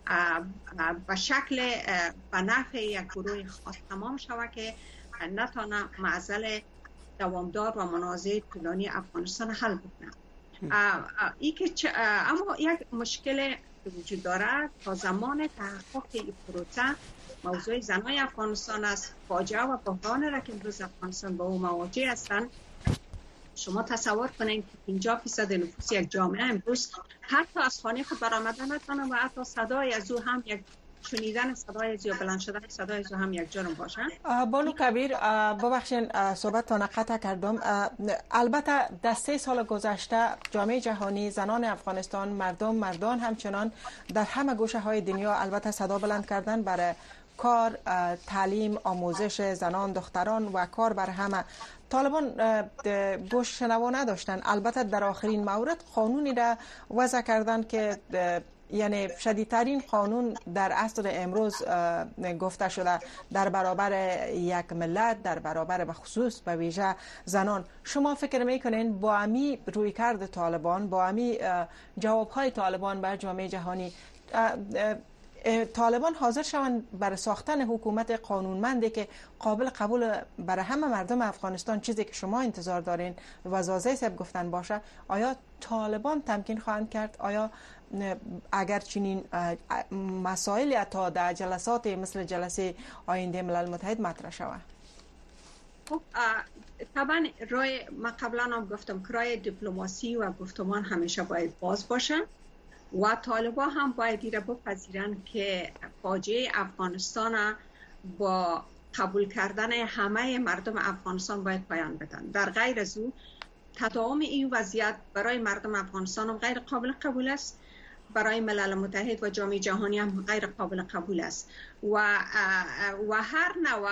به شکل به نفع یک گروه خاص تمام شود که نتانه معضل دوامدار و منازعه طولانی افغانستان حل بکنه. ای که اما یک مشکل وجود دارد تا زمان تحقق این پروسه موضوع زنای افغانستان است. فاجعه و بحران را که امروز افغانستان با او مواجه هستند، شما تصور کنید که پنجاه درصد نفوس یک جامعه امروز حتی از خانه خود برآمدن نتوانند و حتی صدای از او هم یک شنیدن صدای از یا بلند شدن صدای از او هم یک جرم باشه. بانو کبیر، ببخشید صحبتتان قطع کردم. البته در سه سال گذشته جامعه جهانی، زنان افغانستان، مردم مردان همچنان در همه گوشه های دنیا البته صدا بلند کردن برای کار، تعلیم، آموزش زنان، دختران و کار بر همه. طالبان گوش شنوا نداشتن. البته در آخرین مورد قانونی را وضع کردن که یعنی شدیدترین قانون در عصر امروز گفته شده در برابر یک ملت، در برابر به خصوص به ویژه زنان. شما فکر میکنین با امی رویکرد طالبان، با امی جوابهای طالبان به جامعه جهانی، طالبان حاضر شوند برای ساختن حکومت قانونمندی که قابل قبول برای همه مردم افغانستان، چیزی که شما انتظار دارین و زازه سب گفتن باشه، آیا طالبان تمکین خواهند کرد؟ آیا اگر چنین مسائل تا در جلسات مثل جلسه آینده ملل متحد مطرح شود؟ خب طبعا رای ما قبلا هم گفتم که رای دیپلماسی و گفتمان همیشه باید باز باشن و طالبان هم باید دیره بپذیرن که فاجعه افغانستان با قبول کردن همه مردم افغانستان باید پایان بدن. در غیر از او تداوم این وضعیت برای مردم افغانستان هم غیر قابل قبول است، برای ملل متحد و جامعه جهانی هم غیر قابل قبول است و و هر نوع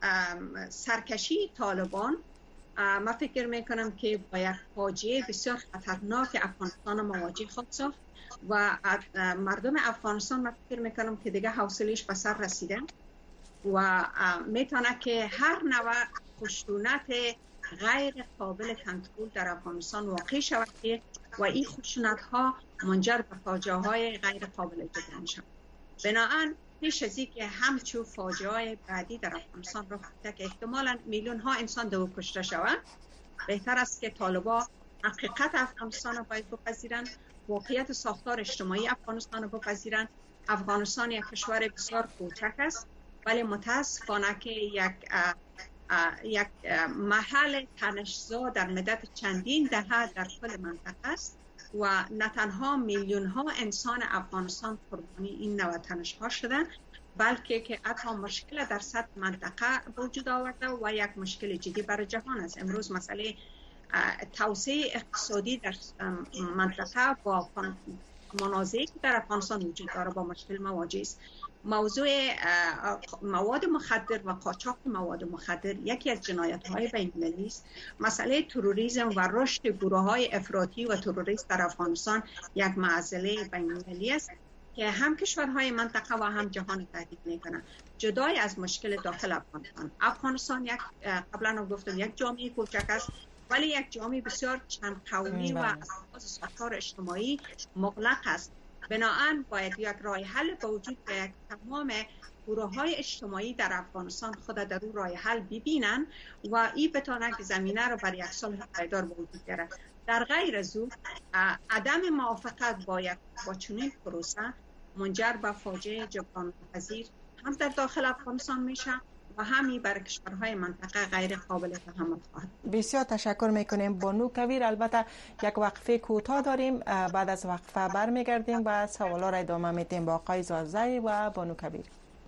سرکشی طالبان ما فکر میکنم که با یک فاجعه بسیار خطرناک افغانستان مواجه خواهد ساخت و مردم افغانستان ما فکر میکنم که دیگه حوصله‌اش به سر رسیده و میتونه که هر نوع خشونت غیر قابل کنترل در افغانستان واقع شود و این خشونت ها منجر به فاجعه های غیر قابل جبران شود. بنابراین پیش از اینکه همچون فاجعه بعدی در افغانستان رخ بده که احتمالاً میلیون ها انسان دو کشته شوند، بهتر است که طالبان حقیقت افغانستان را باید بپذیرند، واقعیت ساختار اجتماعی افغانستان را بپذیرند. افغانستان یک کشور بسیار کوچک است ولی متاسفانه که یک یک محل تنش‌زا در مدت چندین دهه در کل منطقه است و نه تنها میلیون ها انسان افغانستان قربانی این نوع تنش‌ها شدند، بلکه که حتی مشکل در سطح منطقه وجود آورده و یک مشکل جدی برای جهان است. امروز مسئله توسعه اقتصادی در منطقه با منازعی که در افغانستان وجود داره با مشکل مواجه است. موضوع مواد مخدر و قاچاق مواد مخدر یکی از جنایت‌های بین‌المللی است. مسئله تروریسم و رشد گروه‌های افراطی و تروریست در افغانستان یک معضله بین‌المللی است که هم کشورهای منطقه و هم جهان تهدید می‌کنند. جدای از مشکل داخل افغانستان، افغانستان یک قبلا هم گفتم یک جامعه کوچک است ولی یک جامعه بسیار چند قومی و از ساختار اجتماعی مغلق است. بنابراین باید یک راه حل با وجود به تمام گروه‌های اجتماعی در افغانستان خود در اون راه حل ببینن و این بتونه که زمینه رو برای یک صلح پایدار به وجود بیاره. در غیر از او عدم موافقت با یک با چنین پروسه منجر به فاجعه جبران ناپذیر هم در داخل افغانستان میشه و همین برای کشورهای منطقه غیر قابل تحمل خواهد. بسیار تشکر میکنیم بانو کویر. البته یک وقفه کوتاه داریم، بعد از وقفه برمیگردیم و سوالا را ادامه میدیم با آقای زازی و بانو کویر.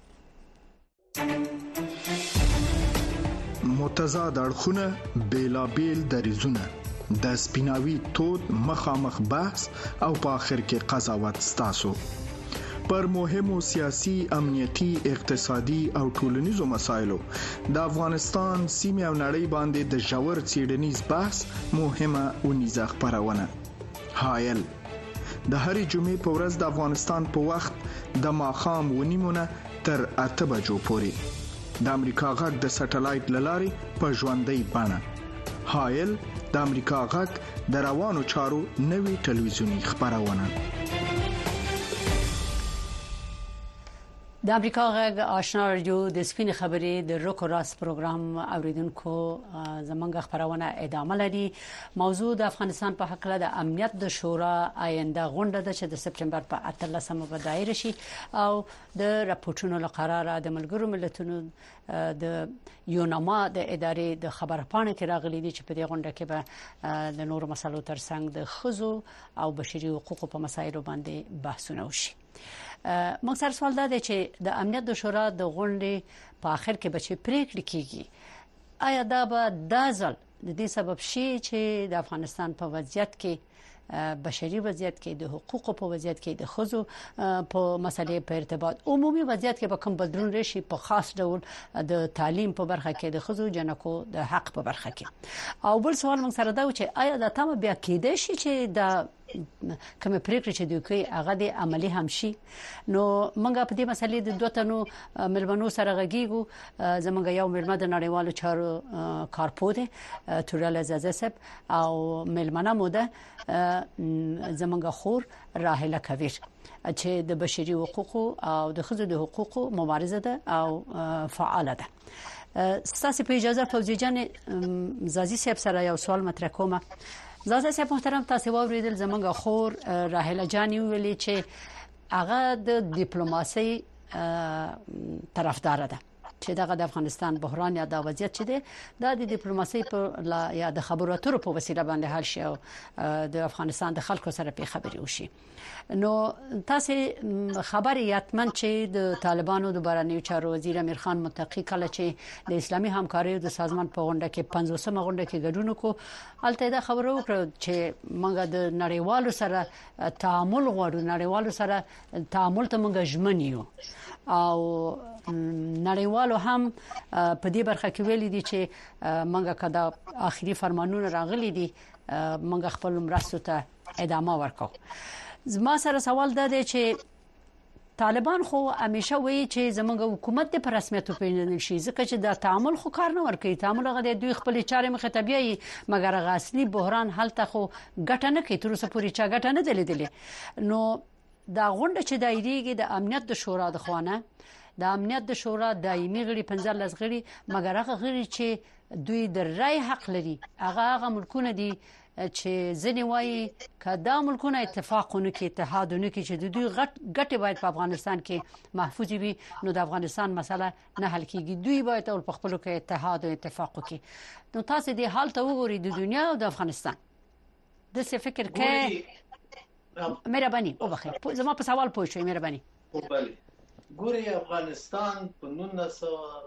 متضاد اړخونه بیلابیل دریزونه د سپیناوي تود مخامخ بحث او په اخر کې قضاوت ستاسو پر مهمو سیاسي، امنیتي، اقتصادي او ټولنیزو مسایلو د افغانستان سیمه او نړۍ باندې د ژور څېړنیز بحث مهمه ونیزه خبرونه. حایل د هرې جمعې په ورځ د افغانستان په وخت د ماښام ونیمونه تر اته بجو پورې د امریکا غږ د سټلایټ لارې په ژوندۍ بڼه. حایل د امریکا غږ د روانو چارو نوي ټلویزیونی خبرونه. د امریکا غږ آشنا رادیو د سپین خبرې د روکو راس پروګرام اوریدونکو زمونږ خبرونه ادامه لري. موضوع د افغانستان په حق له د امنیت د شورا آینده غونډه ده چې د سپتمبر په اتلسمه به دایر شي او د راپورټونو لپاره د ملګرو ملتونو د یوناما د ادارې د خبرپاڼې کې راغلي دي چې په دې غونډه کې به د نورو مسلو ترڅنګ د خزو او بشري حقوقو په مسایلو باندې بحثونه وشي. موږ سره سوال ده چې د امنیت د شورا د غونډې په اخر کې به چې پریکړه کیږي، آیا دا به د ځل د دې سبب شي چې د افغانستان په وضعیت کې بشري وضعیت کې د حقوقو په وضعیت کې د خزو په مسلې په ارتباط عمومي وضعیت کې به کوم بدلون راشي، په خاص ډول د تعلیم په برخه کې د خزو جنکو د حق په برخه کې؟ او بل سوال موږ سره دا و چې آیا دا تم بیا کېدای شي چې د کوم پریکړه چې دوی کوي هغه د عملی هم شي؟ نو موږ په دې مسلې د دوه تنو ملمنو سره غږیږو. زمونږ یو ملمه د نړیوالو چارو کارپوده تورل عزیزسب او ملمنه موده زمونږ خور راهله کویر چې د بشري حقوقو او د خزو د حقوقو مبارزه ده او فعاله ده. ستاسو په اجازه فوزي جان زازي صاحب سره یو سوال مطرح کوم. زازي صاحب محترم، تاسو واوریدل زمونږ خور راهله جانی ویلي چې هغه د ډیپلوماسي طرفدار ده چې دغه د افغانستان بحران یا د وضعیت چې ده د ډیپلوماسي په یا د خبرو اترو په وسیله باندې حل شي او د افغانستان د خلکو سره په خبري وشي. نو تاسو خبري یاتمن چې د طالبانو د بهرنیو چارو وزیر امیر خان متقی کله چې د اسلامي همکارۍ د سازمان په غونډه کې پنځوسمه غونډه کې ګډون وکړو، البته دا خبره وکړه چې موږ د نړیوالو سره تعامل غواړو، نړیوالو سره تعامل ته موږ ژمنیو او نړیوالو هم په دې برخه کې ویلي دي چې موږ کدا اخري فرمانونه راغلي دي موږ خپل مرستو ته ادامه ورکو. زما سره سوال ده چې طالبان خو همیشه وایي چې زموږ حکومت د رسمیت په پیژندل شي، ځکه چې د تعامل خو کار نه ورکوي، تعامل هغه د دوی خپل چارې مخه طبيعي، مګر هغه اصلي بحران حل ته خو ګټه نه کوي، تر اوسه پورې چا ګټه نه دلیدلې. نو دا غونډه چې دایریږي د امنیت د شورا د خوانه د امنیت د شورا دایمي غړي پنځلس غړي، مګر هغه غړي چې دوی د رای حق لري هغه هغه ملکونه دي چې ځنی وایي کدا ملکونه اتفاقونه کې اتحادونه کې چې دوی غټ غټي باید په افغانستان کې محفوظ وي، نو د افغانستان مسله نه حل کیږي، دوی باید ټول په خپل کې اتحاد او اتفاق وکړي. نو تاسو دې حال ته وګورئ د دنیا او د افغانستان د څه فکر کې مهرباني وبخښئ زما په سوال پوه شئ مهرباني. ګوري افغانستان په نولس سوه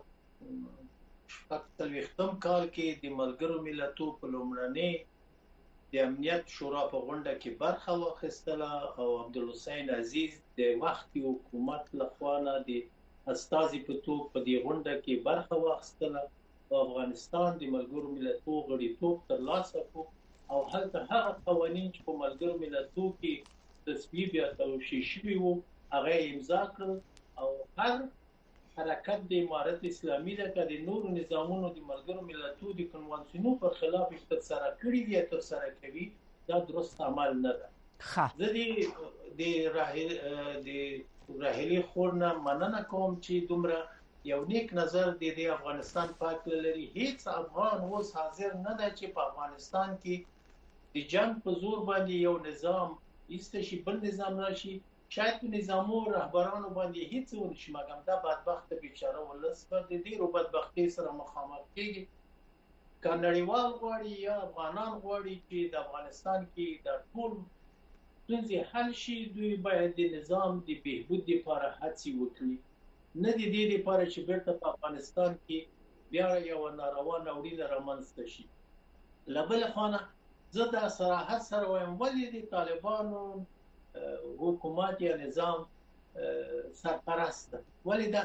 شپږ څلوېښتم کال کې د ملګرو ملتونو په لومړنۍ د امنیت شورا په غونډه کې برخه واخیستله او عبدالحسین عزیز د وختي حکومت لخوا نه د استازي په توګه په دې غونډه کې برخه واخیستله او افغانستان د ملګرو ملتونو غړیتوب ترلاسه کړ او هلته هغه قوانین چې په ملګرو ملتونو کې تصویب یا توشیح شوي وو هغه امضا کړل او هر حرکت د امارت اسلامي لکه د نورو نظامونو د ملګرو ملتونو د کنوانسیونو پر خلاف ترسره کړي دي ترسره کوي، دا درست عمل نه ده. زه د د راهلي خورنه مننه کوم چې دومره یو نیک نظر د افغانستان پاک لري. هیڅ افغان اوس حاضر نه ده چې په افغانستان کې د جنگ په زور باندې یو نظام ایستشي بل نظام راشي، شاید په نظامو رهبرانو باندې هیڅ ونشي، مګر دا بدبخت بیچاره ولس په دې ډیرو بدبختۍ سره مخامخ کیږي. که نړیوال غواړي یا افغانان غواړي چې د افغانستان کې د ټول ستونزې حل شي، دوی باید د نظام د بهبود لپاره هڅې وکړي، نه د دې لپاره چې بیرته په افغانستان کې بیا یو ناروا ناورین رامنځته شي. له بل خوا زه د صراحت سره وایم ولې د طالبانو حکومت یا نظام سرپرست ولی دا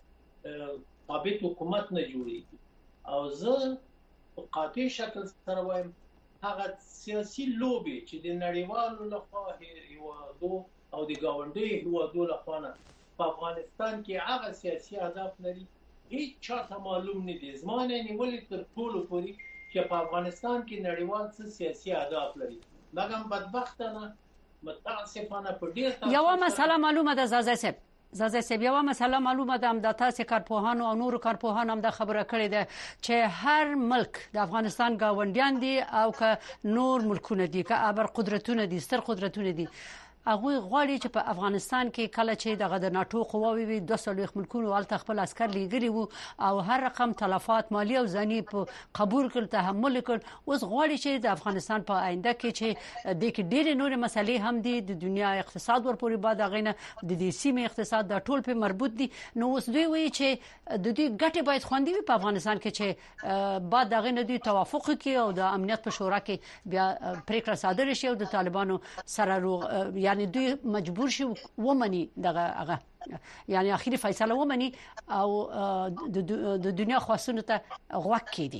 ثابت حکومت نه جوړیږي او زه په قاطع شکل سره وایم هغه سیاسي لوبي چې د نړیوالو لخوا هیوادو او د ګاونډي هیوادو لخوا په افغانستان کې هغه سیاسي اهداف لري هیڅ چاته معلوم نه دي زمانه نیولې تر ټولو پوري چې په افغانستان کې نړیوال څه سیاسي اهداف لري مګر بدبختانه متاسفانه په ډیر یو مسله معلومه ده زازه صاحب زازه صاحب یو مسله معلومه ده د تاسو کارپوهانو او نورو کارپوهانو هم د خبره کړې ده چې هر ملک د افغانستان گاونډیان دي او که نور ملکونه دي که ابر قدرتونه دي ستر قدرتونه دي هغه غواړي چې په افغانستان کې کله چې دغه د ناتو قواوی وي د دوه ملکونو ول تخپل عسكر لګري وو او هر رقم تلفات مالی او ځاني په قبول کړ تحمل کړ اوس غواړي چې د افغانستان په آینده کې چې د کې ډېر نور مسلې هم دي د دنیا اقتصاد ورپورې بعد غینه د دې سیمه اقتصاد د ټول په مربوط دي نو اوس دوی وایي چې د دې ګټه باید خوندي وي په افغانستان کې چې بعد غینه دوی توافق کوي او د امنیت په شورا کې بیا پریکړه صادره شي او د طالبانو سره روغ یعنی دوی مجبور شي ومني دغه هغه یعنی اخیری فیصله ومني او د دنیا خواستونو ته غوږ کړي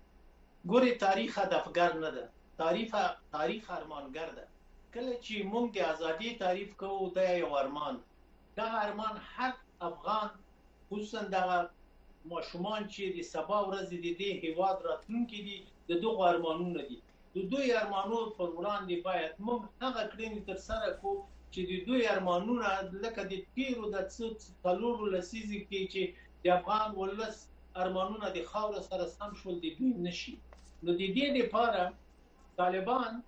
ګوري تاریخ هدفګر نه ده تاریخ تاریخ ارمانګر ده کله چې موږ د ازادي تعریف کوو د یو ارمان دا ارمان هر افغان خصوصا د ماشومان چې د سبا ورځ د دې هیواد راتلونکي دي د دوه ارمانونه دي د دوی ارمانونو پر وړاندې باید موږ هغه کړنې تر سره کو چې د دوی ارمانونه لکه د تیرو د څلورو لسیزې کې چې د افغان ولس ارمانونه د خاور سره سم شول د دوی نشي نو د دې لپاره طالبان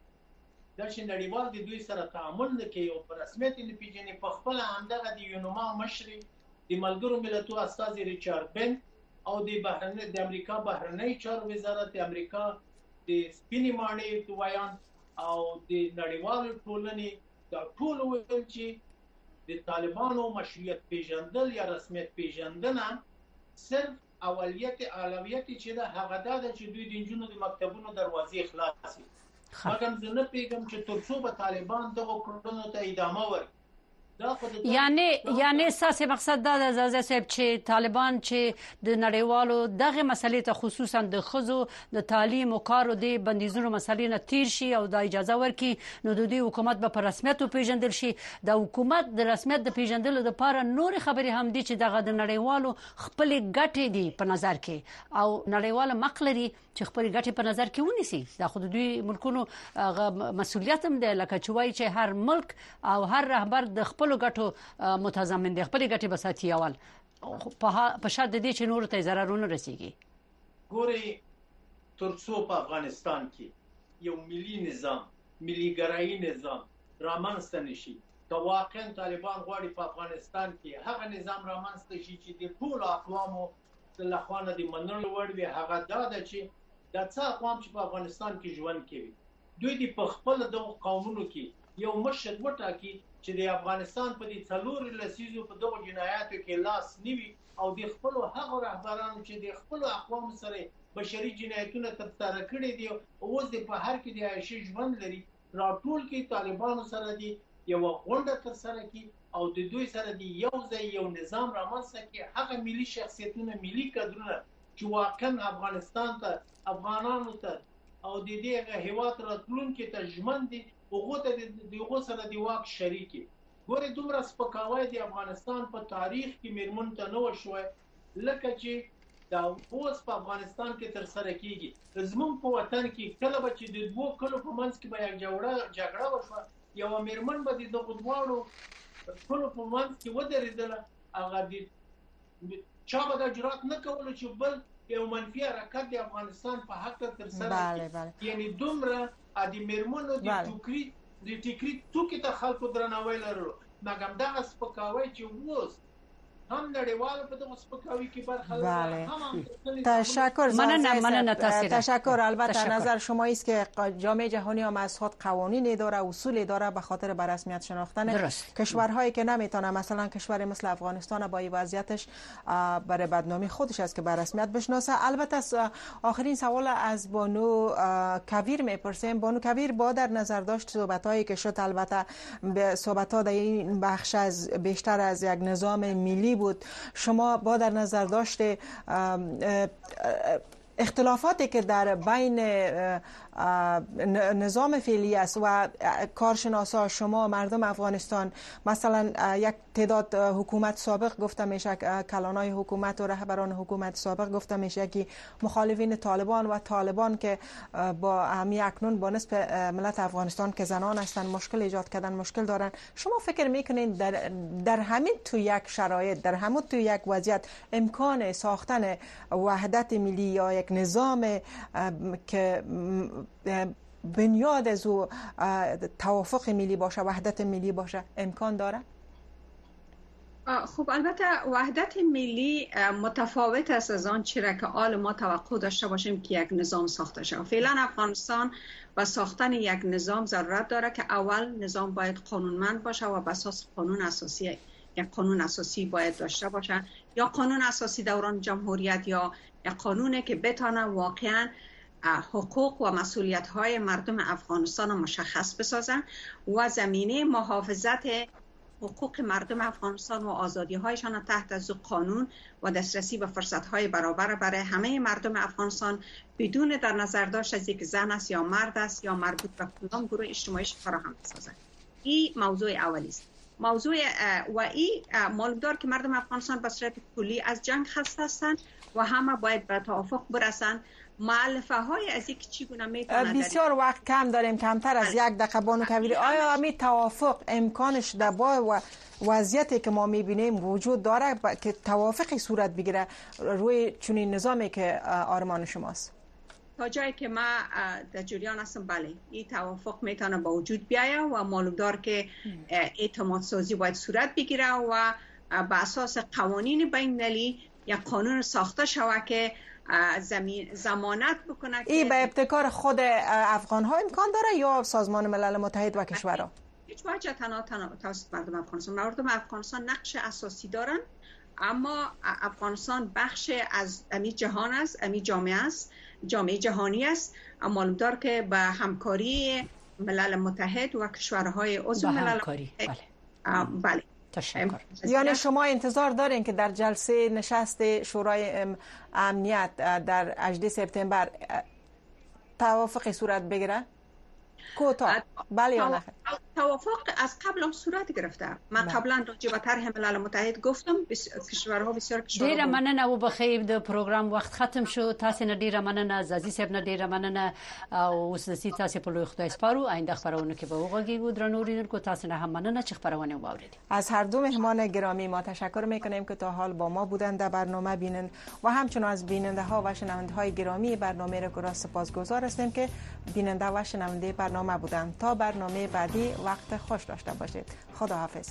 د نړیوال د دوی سره تعامل نه کوي او په رسمیت نه پیژني په خپل همدغه د یونما مشري د ملګرو ملتونو استاذ ریچارډ بن او د بهرنی د امریکا بهرنی چارو وزارت د امریکا د سپینی ماڼۍ وایان او د نړیوالو ټولنې د ټولو ویل چې د طالبانو مشروعیت پیژندل یا رسمیت پیژندنه صرف اولیت اولویت چې د هغه د چې دوی د جنونو د مکتبونو دروازې خلاصي مګر زه نه پیغام چې ترڅو به طالبان دغه کړنو ته ادامه ورکړي یعنی یعنی اساسي مقصد دا د زازه صاحب چې طالبان چې د نړیوالو دغه مسلې ته خصوصا د خزو د تعلیم او کارو د بندیزونو مسلې نه تیر شي او د اجازه ورکړي نو د دې حکومت به په رسمیت پیژندل شي د حکومت د رسمیت د پیژندلو لپاره نور خبرې هم دي چې دغه د نړیوالو خپل ګټې دي په نظر کې او نړیواله مقلري چې خپل ګټې په نظر کې ونیسي دا خو د دوی ملکونو مسولیت هم دی لکه چې وایي چې هر ملک او هر رهبر د خپل ګټو متضمن دي خپل ګټې بساتي اول په شرط دي چې نور ته ضرر نه رسیږي ګوري ترڅو په افغانستان کې یو ملي نظام ملي ګرایي نظام رامنځته نشي دا واقعا طالبان غواړي په افغانستان کې هغه نظام رامنځته شي چې د ټول اقوامو د لخوانه د منلو وړ وي هغه دا ده چې د څه اقوام چې په افغانستان کې ژوند کوي دوی د خپل د قومونو کې یو مشهد وټاکي چې د افغانستان په دې څلور لسیزو په دغه جنایاتو کې لاس نیوي او د خپل هغه رهبرانو چې د خپل اقوام سره بشري جنایتونه ترسره کړي دي اوس د په هر کې د عايشه ژوند لري راټول کې طالبانو سره دي یو غونډه ترسره کی او د دوی سره دی یو ځای یو نظام رامنځته کی هغه ملي شخصیتونه ملي کډرونه چې واقعا افغانستان ته افغانانو ته او د دې هیواد راتلونکي ته ژمن دي هغه ته د یو سره دی واک شریکي ګوره دومره سپکاوی د افغانستان په تاریخ کې مرمن ته نو شوی لکه چې دا اوس په افغانستان کې تر سره کیږي زمون په وطن کې کله به چې د دوه کلو په منځ کې به یو جوړه جګړه وشوه یو مرمن به د غدواړو ټول په منځ کې ودرېدل هغه د چا به د جرأت نه کول چې بل یو منفي حرکت د افغانستان په حق تر سره کړي یعنی دومره ادي مرمنو د ټوکري د ټیکري توکي ته خلکو درناوی لرلو مګم دا سپکاوی چې ووس هم نړیوال په دغه سپکاوي کې برخه بله. هم تشکر مننه مننه تشکر. البته تشکر. نظر شما است که جامعه جهانی هم از خود قوانینی داره، اصولی داره به خاطر به رسمیت شناختن. درست. کشورهایی که نمیتونه، مثلا کشور مثل افغانستان با این وضعیتش برای بدنامی خودش است که به رسمیت بشناسه. البته آخرین سوال از بانو کویر میپرسیم. بانو کویر، با در نظر داشت صحبتایی که شد، البته به صحبت‌ها در این بخش از بیشتر از یک نظام ملی بود، شما با در نظر داشته اختلافاتی که در بین نظام فعلی است و کارشناسا شما مردم افغانستان، مثلا یک تعداد حکومت سابق گفته میشه، کلانای حکومت و رهبران حکومت سابق گفته میشه که مخالفین طالبان و طالبان که با همی اکنون با نسب ملت افغانستان که زنان هستند مشکل ایجاد کردن، مشکل دارن. شما فکر میکنین در در همین تو یک شرایط، در همون تو یک وضعیت امکان ساختن وحدت ملی یا یک نظام که بنیاد از او توافق ملی باشه، وحدت ملی باشه، امکان داره؟ خب البته وحدت ملی متفاوت است از آن چیزی که آل ما توقع داشته باشیم که یک نظام ساخته شود. فعلا افغانستان و ساختن یک نظام ضرورت داره که اول نظام باید قانونمند باشه و بر اساس قانون اساسی، یک قانون اساسی باید داشته باشه، یا قانون اساسی دوران جمهوریت یا یک قانونی که بتونه واقعا حقوق و مسئولیت‌های مردم افغانستان را مشخص بسازن و زمینه محافظت حقوق مردم افغانستان و آزادی‌هایشان تحت از قانون و دسترسی به فرصت‌های برابر برای همه مردم افغانستان بدون در نظر داشت از یک زن است یا مرد است یا مربوط به کدام گروه اجتماعی فراهم بسازند. این موضوع اولی است. موضوع و این معلوم دار که مردم افغانستان به صورت کلی از جنگ خسته هستند و همه باید به توافق برسند. مؤلفه های از یک چگونه میتونه، بسیار وقت کم داریم، کمتر از یک دقیقه بانو کویری، آیا می توافق امکانش در با وضعیتی که ما میبینیم وجود داره که توافقی صورت بگیره روی چنین نظامی که آرمان شماست؟ تا جایی که ما در جریان هستم بله، این توافق میتونه با وجود بیاید و معلوم دار که اعتماد سازی باید صورت بگیره و به اساس قوانین بین المللی یک قانون ساخته شود که زمین ضمانت بکنه. این به ابتکار خود افغان ها امکان داره یا سازمان ملل متحد و کشورها؟ هیچ وجه تنها توسط مردم افغانستان. مردم افغانستان نقش اساسی دارن، اما افغانستان بخش از امی جهان است، امی جامعه است، جامعه جهانی است. معلوم دار که به همکاری ملل متحد و کشورهای عضو ملل متحد بله, بله. تشکر. یعنی شما انتظار دارین که در جلسه نشست شورای امنیت در هجدهم سپتامبر توافقی صورت بگیره؟ کوتاه بله یا نه؟ توافق از قبل هم صورت گرفته. من قبلا راجع به طرح ملل متحد گفتم، کشورها بسیار کشورها ډیره مننه. او بخیر د پروګرام وخت ختم شو. تاسو نه ډیره مننه، زازي صاحب نه ډیره مننه او اوس د تاسو په لوی خدای سپارو. آینده خبرونه کې به وګورئ. درنوریدونکو تاسو نه هم مننه چې خبرونه واوریدید. از هر دو مهمان گرامی ما تشکر میکنیم که تا حال با ما بودند در برنامه بینند و همچنین از بیننده ها و شنونده های گرامی برنامه را گرامی سپاسگزار هستیم که بیننده و شنونده برنامه بودند. تا برنامه بعدی وقت خوش داشته باشید. خدا حافظ.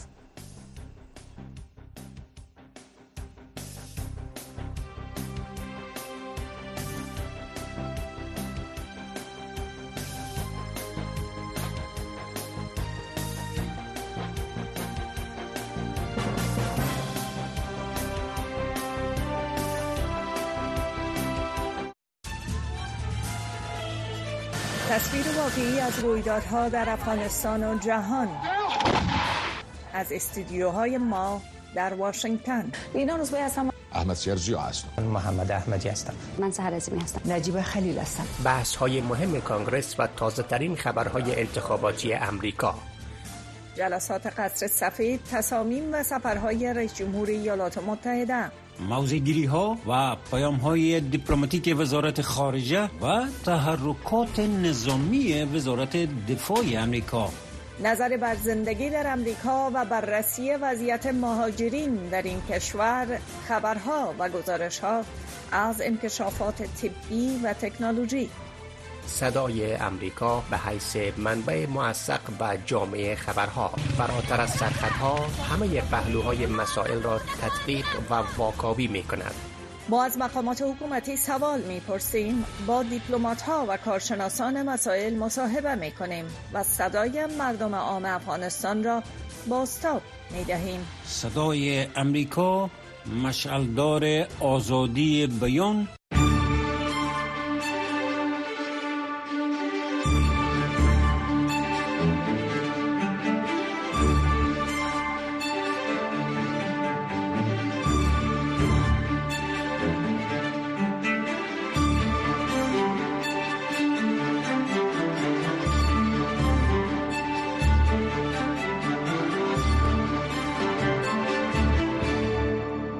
تصویر واقعی از رویدادها در افغانستان و جهان از استودیوهای ما در واشنگتن. اینا روزبه هستم. احمد سیرجی هستم. من محمد احمدی هستم. من سحر عظیمی هستم. نجیب خلیل هستم. بحث های مهم کانگرس و تازه ترین خبرهای انتخاباتی امریکا. جلسات قصر سفید، تصامیم و سفرهای رئیس جمهور ایالات متحده. موضع‌گیری ها و پیام های دیپلماتیک وزارت خارجه و تحرکات نظامی وزارت دفاع امریکا. نظر بر زندگی در امریکا و بررسی وضعیت مهاجرین در این کشور، خبرها و گزارش‌ها از انکشافات طبی و تکنولوژی. صدای امریکا به حیث منبع موثق و جامع خبرها فراتر از سرحدها همه پهلوهای مسائل را تدقیق و واکاوی می کند. ما از مقامات حکومتی سوال می‌پرسیم، با دیپلمات‌ها و کارشناسان مسائل مصاحبه می‌کنیم و صدای مردم عام افغانستان را بازتاب می‌دهیم. صدای امریکا مشعلدار آزادی بیان